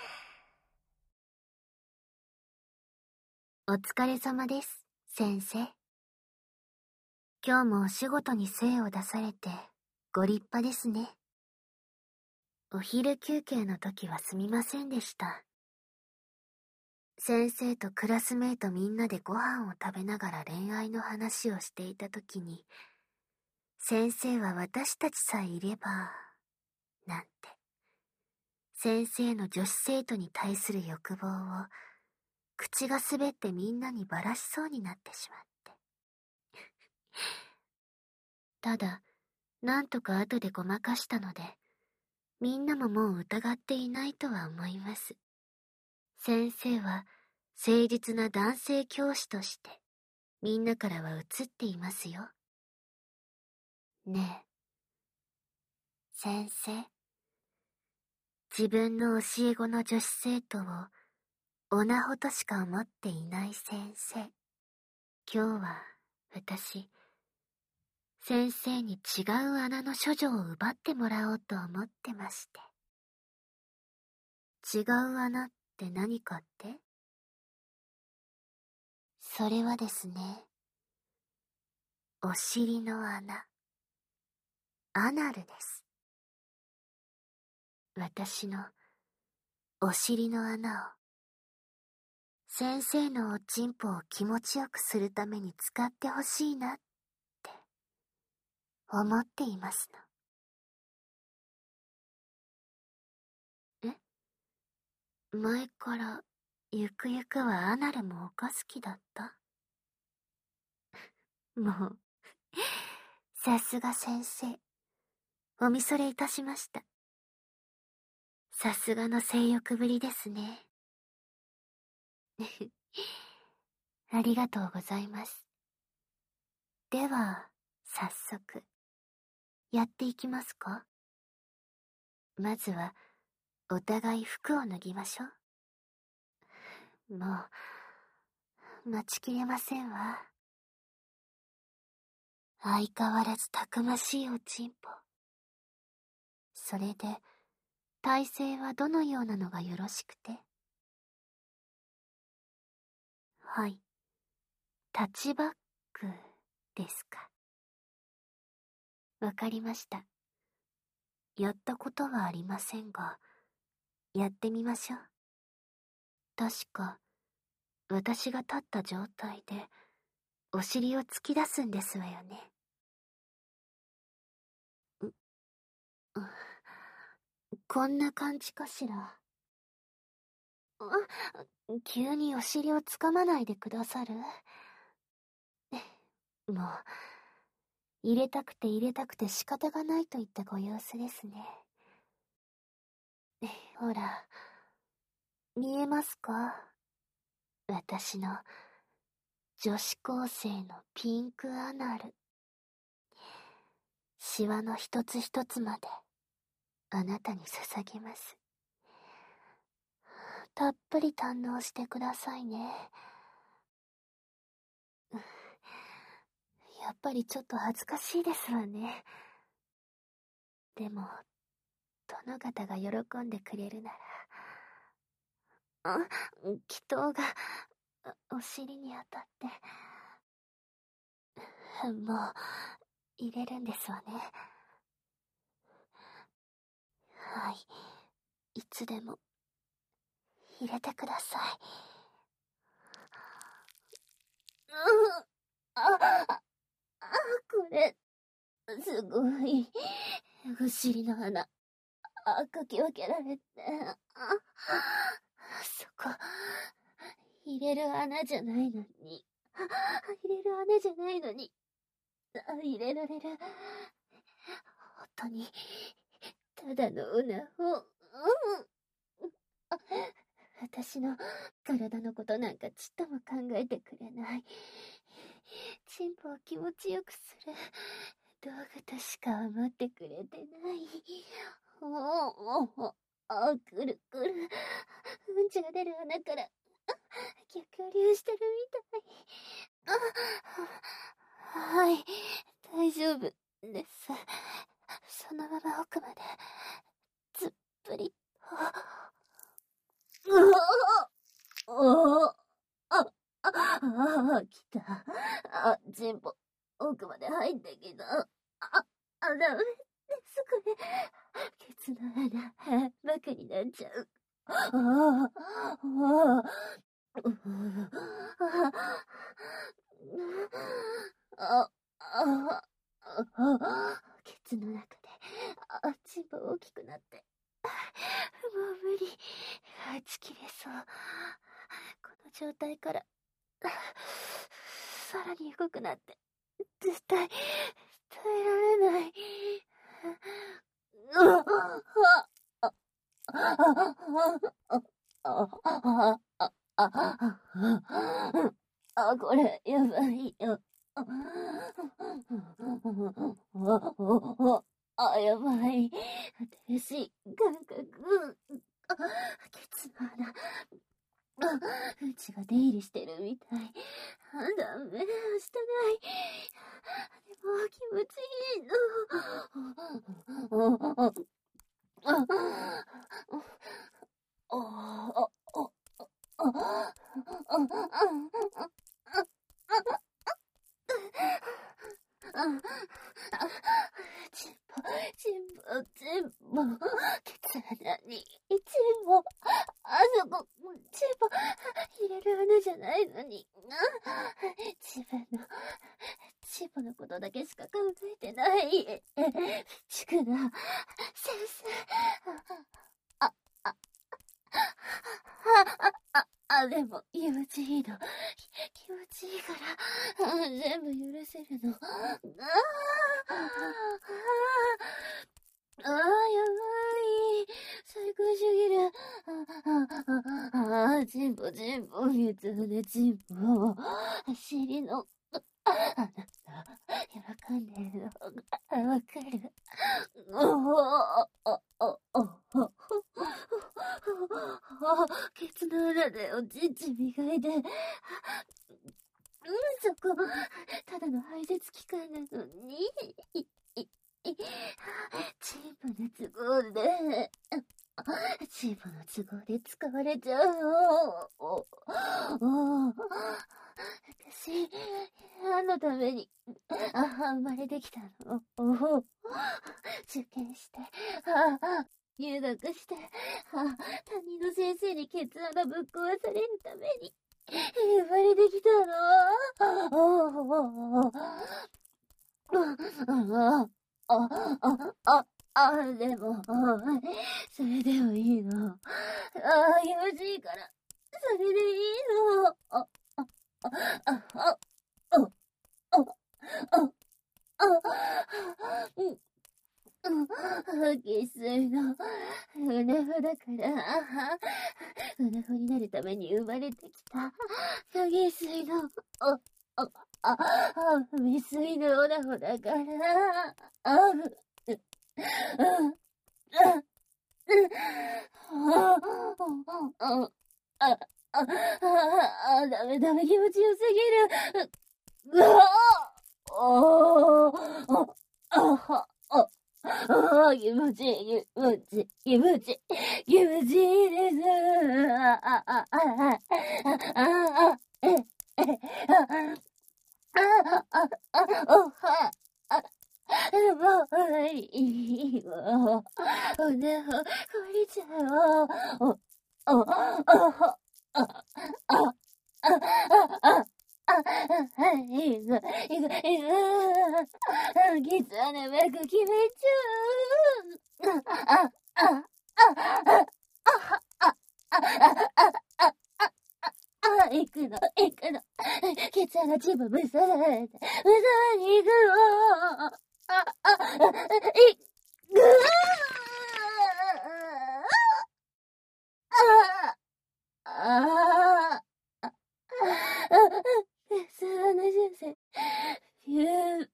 お疲れ様です、先生。今日もお仕事に精を出されてご立派ですね。お昼休憩の時はすみませんでした。 先生とクラスメートみんなでご飯を食べながら恋愛の話をしていたときに、先生は私たちさえいれば、なんて、先生の女子生徒に対する欲望を、口が滑ってみんなにばらしそうになってしまって。ただ、なんとか後でごまかしたので、みんなももう疑っていないとは思います。先生は誠実な男性教師として、みんなからは映っていますよ。ねえ、先生。自分の教え子の女子生徒を、おなほとしか思っていない先生。今日は、私、先生に違う穴の処女を奪ってもらおうと思ってまして。違う穴って何かって？それはですね、お尻の穴、アナルです。私のお尻の穴を、先生のおちんぽを気持ちよくするために使ってほしいなって思っていますの。え？前からゆくゆくはアナルもおか好きだった？もう、さすが先生。おみそれいたしました。さすがの性欲ぶりですね。ありがとうございます。では、早速、やっていきますか？まずは、お互い服を脱ぎましょう。もう、待ちきれませんわ。相変わらずたくましいおちんぽ。それで、体勢はどのようなのがよろしくて？はい。タッチバックですか。わかりました。やったことはありませんが、やってみましょう。確か、私が立った状態で、お尻を突き出すんですわよね。う、うこんな感じかしら。急にお尻をつかまないでくださる？もう、入れたくて入れたくて仕方がないといったご様子ですね。ほら、見えますか？私の女子高生のピンクアナル。シワの一つ一つまであなたに捧げます。たっぷり堪能してくださいね。やっぱりちょっと恥ずかしいですわね。でも、殿方が喜んでくれるなら、あ、祈祷がお尻に当たって、もう入れるんですわね。はい、いつでも入れてください。うん、あ、あ、これ、すごい。お尻の穴、あ、かき分けられて、あ、そこ、入れる穴じゃないのに、入れる穴じゃないのに、入れられる。本当に、ただのうなほ、うん。あ、私の体のことなんかちっとも考えてくれない。チンポを気持ちよくする道具としか思ってくれてない。おおお、あ、くるくる。うんちが出る穴から逆流してるみたい。あ、はい、大丈夫です。そのまま奥まで、ずっぷりと。うおお、あ、あ、あ、来た。あ、チンポ、奥まで入ってきた。あ、あ、ダメです、これ。ケツの穴、バカになっちゃう。ああ、ああ、
あ、あ、あ、ケツの中で、あ、チンポ大きくなって。もう無理。はち切れそう。この状態から、さらに低くなって、絶対、耐えられない。あ、これ、やばいよ。あ、やばい。新しい感覚。ケツの穴。うちが出入りしてるみたい。ダメ、してない。でも気持ちいいの。チンポ、チンポ、チンポ、ケツ穴に、チンポ、あそこ、チンポ、入れる穴じゃないのに、自分の、チンポのことだけしか考えてない。ちくな、先生、あ、あ、あ、あ、でも、気持ちいいの。気持ちいいから、全部許せるの。ああ、ああ、やばい。最高すぎる。ああ、チンポ、チンポ、三つでチンポ。尻の、あなた、喜んでるの。わかる。おお、お、お、お、ケツの裏でおちんちん磨いて、うん、そこ、ただの排泄器官なのに、い、い、い、チープな都合で、チープな都合で使われちゃうの。私、何のために、あ、生まれてきたの。受験して、あ、入学して、あ、担任の先生にケツ穴ぶっ壊されるために、生まれてきたの。あ、あ、あ、あ、でも、それでもいいの。あ、気持ちいいから、それでいいの。あ、あ、あ、あ、あ、あ、あ、あ、あ、うん。生粋の、ふなふだから、ふなふになるために生まれてきた、生粋の、お、お、あ、あ、未遂のオナホだから、あ、う、う、う、あ、あ、あ、あ、ダメダメ気持ちよすぎる。うわおー、あ、あ、ああ、気持ちいい、気持ちいい、気持ちいい、気持ちいいです。あ、あ、あ、あ、あ、あ、あ、え、え、あ、あ、あ、あ、おは、あ、もういいわ。おねほ、こりちゃおう。お、お、お、あ、あ、あ、あ、あ、いいぞ、いいぞ、いいぞ。きつねめく決めちゃう。あ、あ、あ、あ、あ、あ、あ、あ、行くの、行くの。ケツ穴チーム無されて、無さに行くの。あ、あ、い、ぐーあ、あ、あ、ケツ穴先生、ゆう、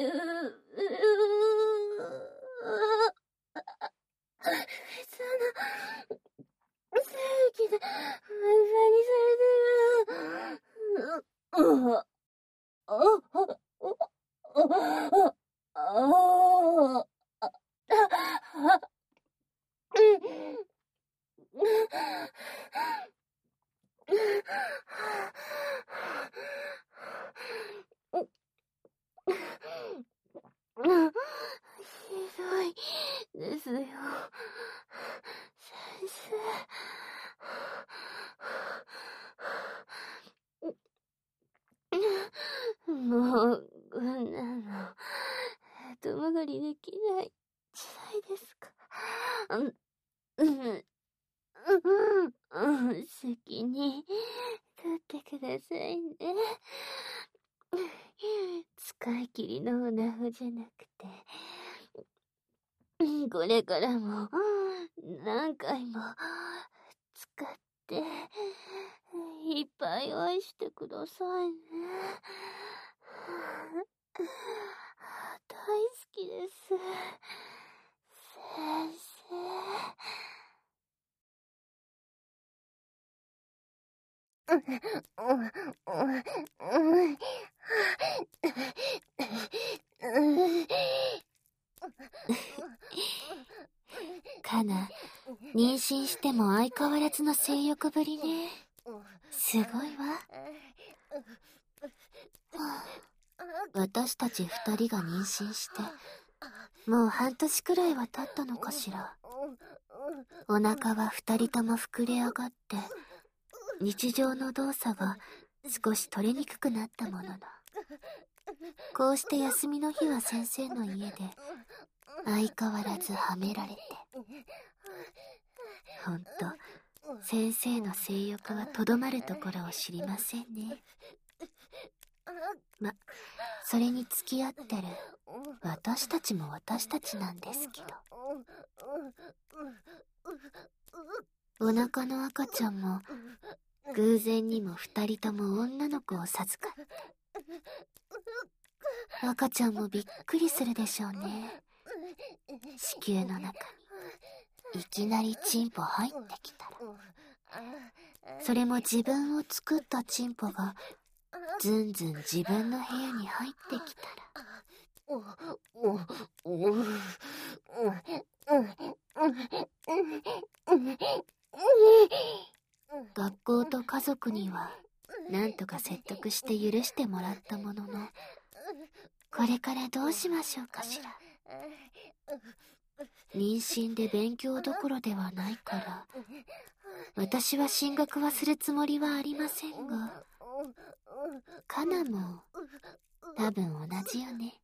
ケツ穴、正規で、無駄にされてる。う、う、あ、あ、あ、あ、あ、あ、ひどいですよ、先生。
好きに取ってくださいね。使い切りのオナホじゃなくて、これからも何回も使っていっぱい愛してくださいね。大好きです、先生。カナ、妊娠しても相変わらずの性欲ぶりね。すごいわ。私たち二人が妊娠して、もう半年くらいは経ったのかしら。お腹は二人とも膨れ上がって、日常の動作が少し取れにくくなったものの、こうして休みの日は先生の家で相変わらずはめられて、ほんと先生の性欲はとどまるところを知りませんね。ま、それに付き合ってる私たちも私たちなんですけど、お腹の赤ちゃんも偶然にも二人とも女の子を授かって、赤ちゃんもびっくりするでしょうね。子宮の中にいきなりチンポ入ってきたら、それも自分を作ったチンポがずんずん自分の部屋に入ってきたら、学校と家族にはなんとか説得して許してもらったものの、これからどうしましょうかしら。妊娠で勉強どころではないから、私は進学はするつもりはありませんが、カナも多分同じよね。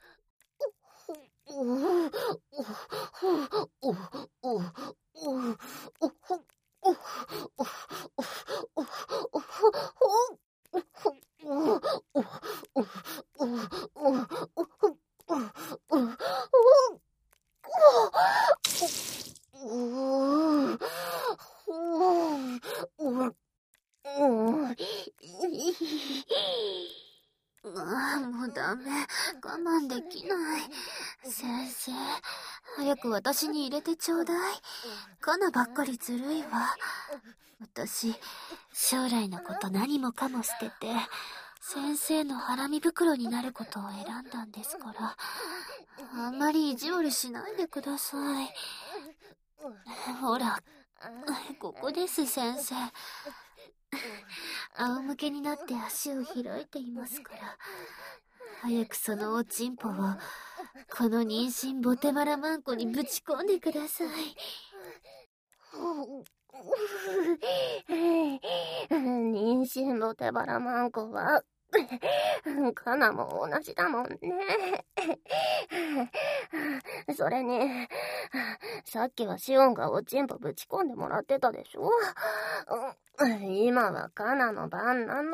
ああ、もうダメ。我慢できない。先生、早く私に入れてちょうだい。カナばっかりずるいわ。私、将来のこと何もかも捨てて、先生のハラミ袋になることを選んだんですから、あんまり意地悪しないでください。ほら、ここです先生。仰向けになって足を開いていますから、早くそのおちんぽをこの妊娠ボテマラマンコにぶち込んでください。
妊娠ボテバラマンコはカナも同じだもんね。それにさっきはシオンがおちんぽぶち込んでもらってたでしょ。今はカナの番なの。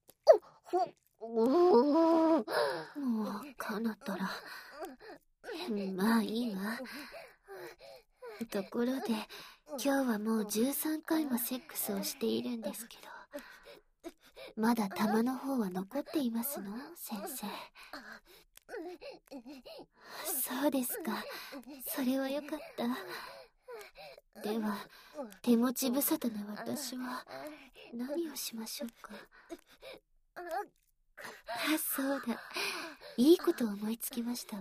もうカナったらまあいいわ。ところで今日はもうじゅうさんかいもセックスをしているんですけど、まだ玉の方は残っていますの先生。そうですか、それはよかった。では手持ち無沙汰な私は何をしましょうか。あ、そうだ、いいこと思いつきましたわ。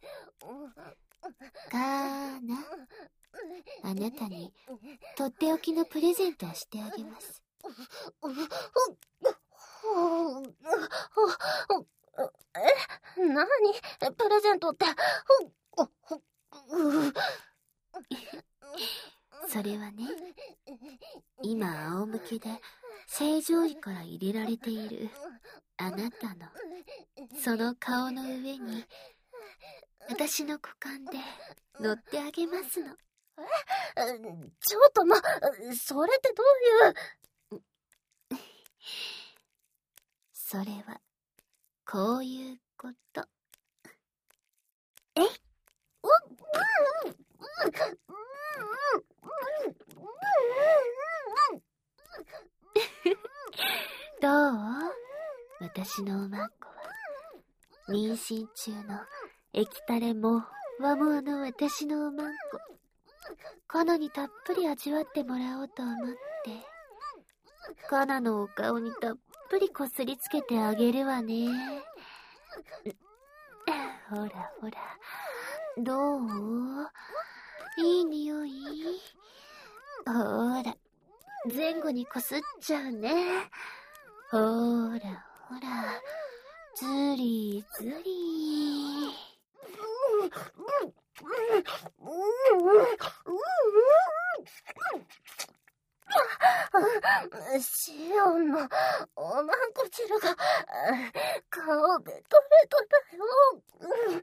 カーナ、あなたにとっておきのプレゼントをしてあげます。
え、なにプレゼントって。
それはね、今仰向けで正常位から入れられているあなたのその顔の上に私の股間で乗ってあげますの。
え、ちょっとま、それってどういう。
それは、こういうこと。えいどう？私のおまんこは、妊娠中の液たれもわもわの私のおまんこ、カナにたっぷり味わってもらおうと思って、カナのお顔にたっぷりこすりつけてあげるわね。ほらほら、どう？いい匂い？ほら、前後にこすっちゃうね。ほらほら、ずりずり。
シオンのおまんこ汁が顔ベトベトだよ。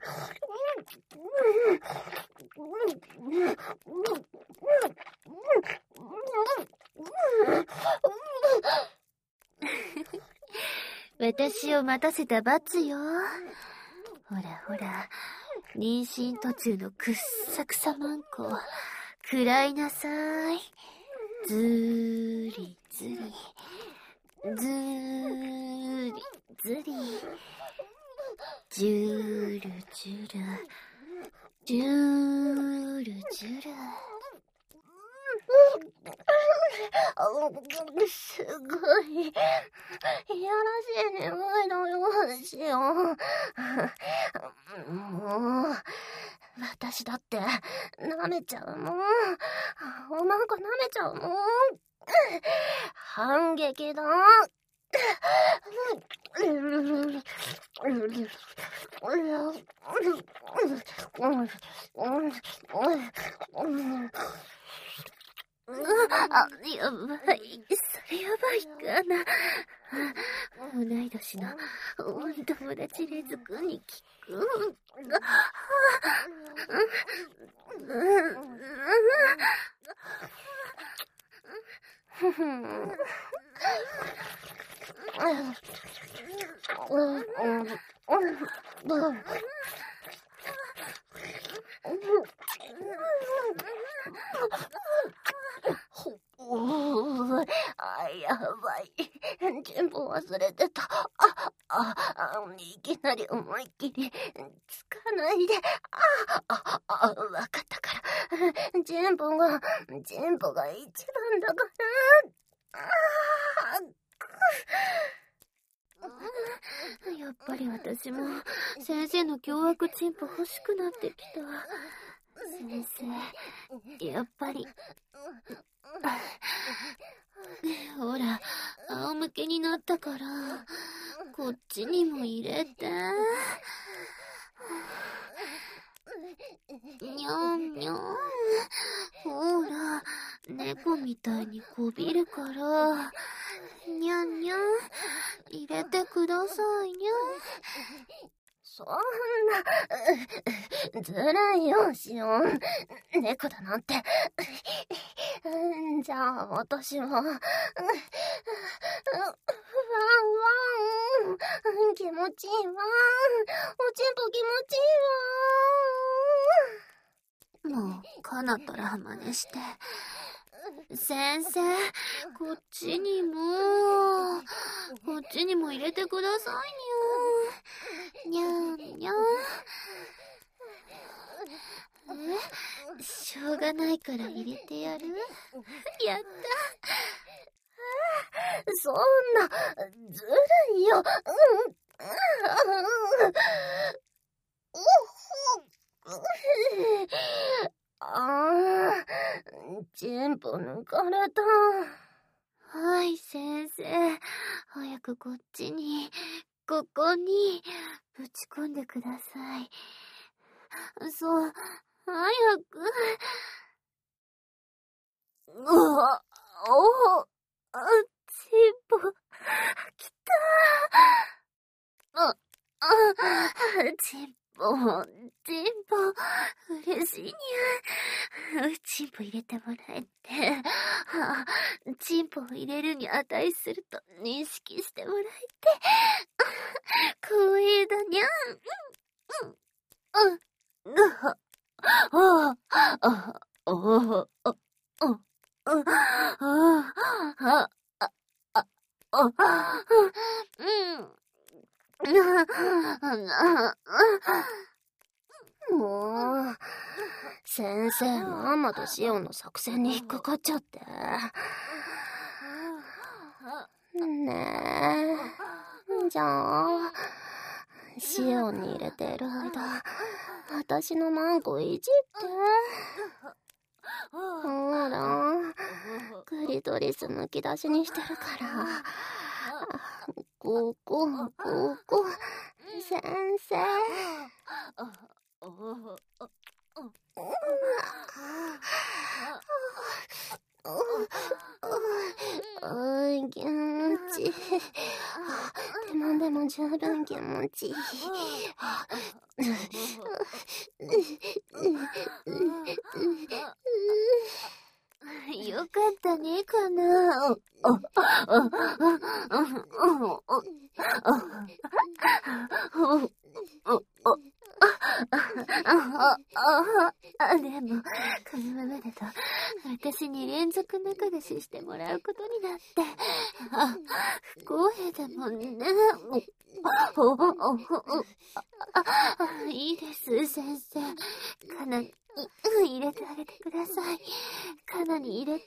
私を待たせた罰よ。ほらほら、妊娠途中のくっさくさまんこ、食らいなさい。ずーりずり、ずーりずり、じゅるじゅる、じゅるじゅる。
すごい、いやらしい匂いのようしよう。もう、私だって舐めちゃうもん。おまんこ舐めちゃうもん。反撃だ。
あ、やばい。それやばいかな。同い年のお友達レズ君に聞く。
あ、やばい。全部忘れてた。あ、あ、あ、いきなり思いっきりつかないで。あ、あ、あ、わかったから。全部が、全部が一番だから。あ
やっぱり私も先生の凶悪チンポ欲しくなってきた。先生、やっぱり。ほら、仰向けになったから、こっちにも入れて。にゃんにゃん。ほら、猫みたいにこびるから、にゃんにゃん、入れてくださいにゃん。
そんな、ずるいよ、シオン。猫だなんて。じゃあ、私は、ワンワン、気持ちいいわ。おちんぽ気持ち
いいわ。もう、かなったら真似して。先生、こっちにも、こっちにも入れてくださいにゃ。にゃんにゃん。え、しょうがないから入れてやる？やった。
そんな、ずるいよ。ああ、全部抜かれた。
はい、先生。早くこっちに、ここに、ぶち込んでください。そう、早く。うわ、おお、チンポ、きたー。あ、あ、チンポ、チンポ、嬉しいにゃ。チンポ入れてもらえて、はあ、チンポを入れるに値すると認識してもらえて、光栄だにゃん。うん、うん、うん、ああ、あ、あ、あ、あ、あ、あ、あ、あ、あ、あ、うん。
もう、先生、まんまとシオンの作戦に引っかかっちゃって。ねえ、じゃあ、シオンに入れている間、私のマンコいじって。ほら、クリトリスむき出しにしてるから。ここ、ここ、先生。うん、気持ちいい。でもでも十分気持ちいい。
よかったね、かな。でも、このままだと、私に連続仲出ししてもらうことになって、あ、不公平だもんね。いいです、先生。カナに入れてあげてください。カナに入れて、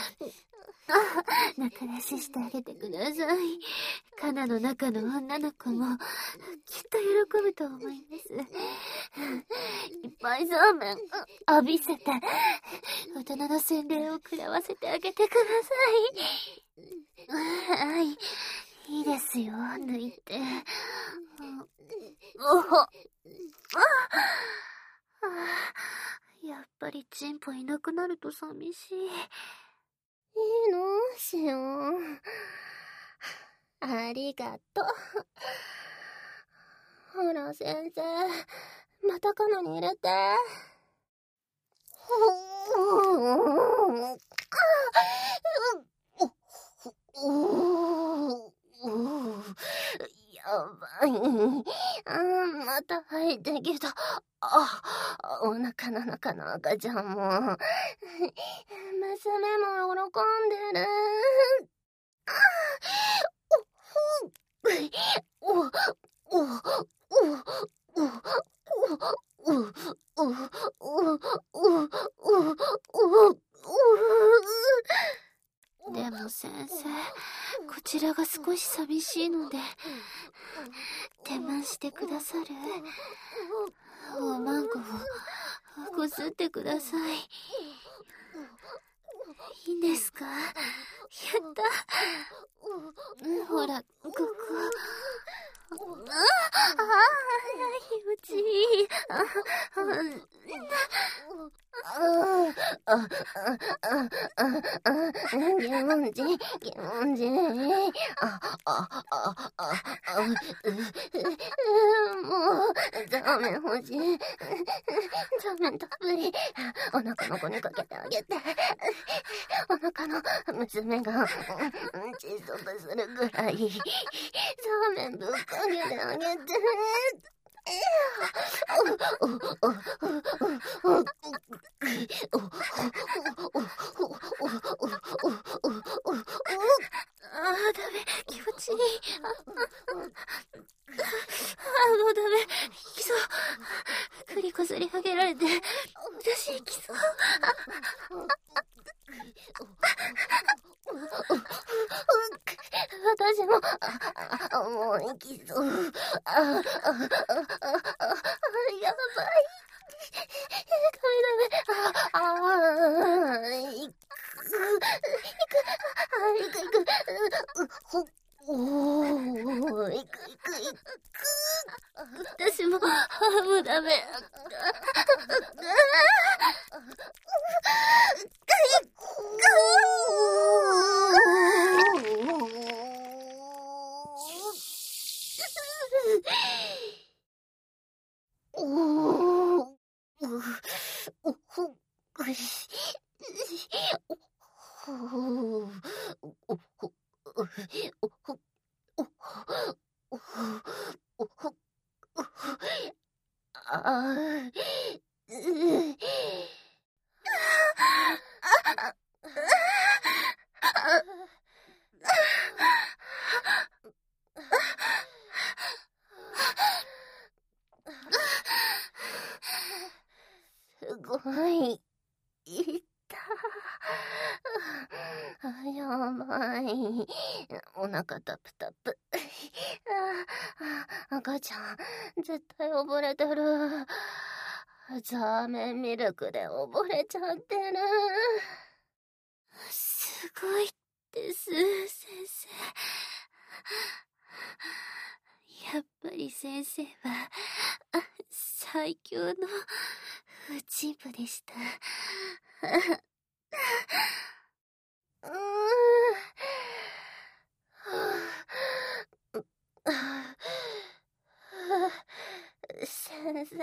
仲出ししてあげてください。カナの中の女の子も、きっと喜ぶと思います。いっぱいそうめん浴びせて、大人の洗礼を食らわせてあげてください。はい、いいですよ、抜いて。やっぱりチンポいなくなると寂しい。い
いいのシオン。ありがとう。ほら先生、またカナに入れて。やばい。あー、また入ってきた。あ、お腹の中の赤ちゃんも。娘も喜んでる。お、お、お、お、お、お、お、
でも先生、こちらが少し寂しいので、手間してくださる？おまんこをこすってください。いいんですか？やった。ほら、ここ。ああ、気持ちいい。あ
あ、あ、あ、あ、あ、気持ちいい、気持ちいい。あ、あ、あ、あ、あ、もう、ザーメン欲しい。ザーメンたっぷり。お腹の子にかけてあげて。お腹の娘が窒息するぐらい、ザーメンぶっかけてあげて。
あ、ダメ、気持ちいい。あ、もうダメ、きそう。栗こすり上げられて、私きそう。
私も、もう行きそう。あ、あ、あ、あ、やばい。ダメダメ。あ、あ、行く。行く。行く行く。ほっ。おー、行く行く行く。
私も、もうダメ。
おほ、お、お、お、ほ、ああ、うう、すごい、いったあ、やばい。お腹タプタプ。あ、赤ちゃん、絶対溺れてる。ザーメンミルクで溺れちゃってる。
すごいです、先生。やっぱり先生は、あ、最強のチームでした。
うーん。先生、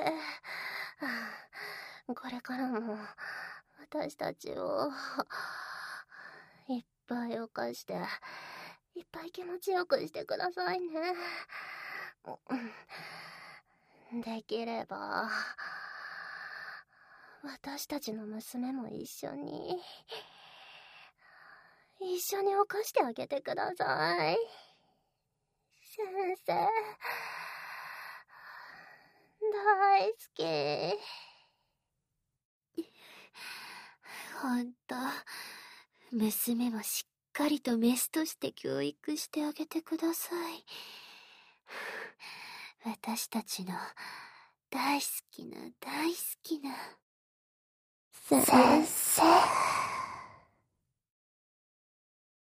これからも私たちをいっぱい犯して、いっぱい気持ちよくしてくださいね。できれば、私たちの娘も一緒に、一緒に犯してあげてください。先生、大好き。
ほんと、娘もしっかりとメスとして教育してあげてください。私たちの大好きな大好きな
先生。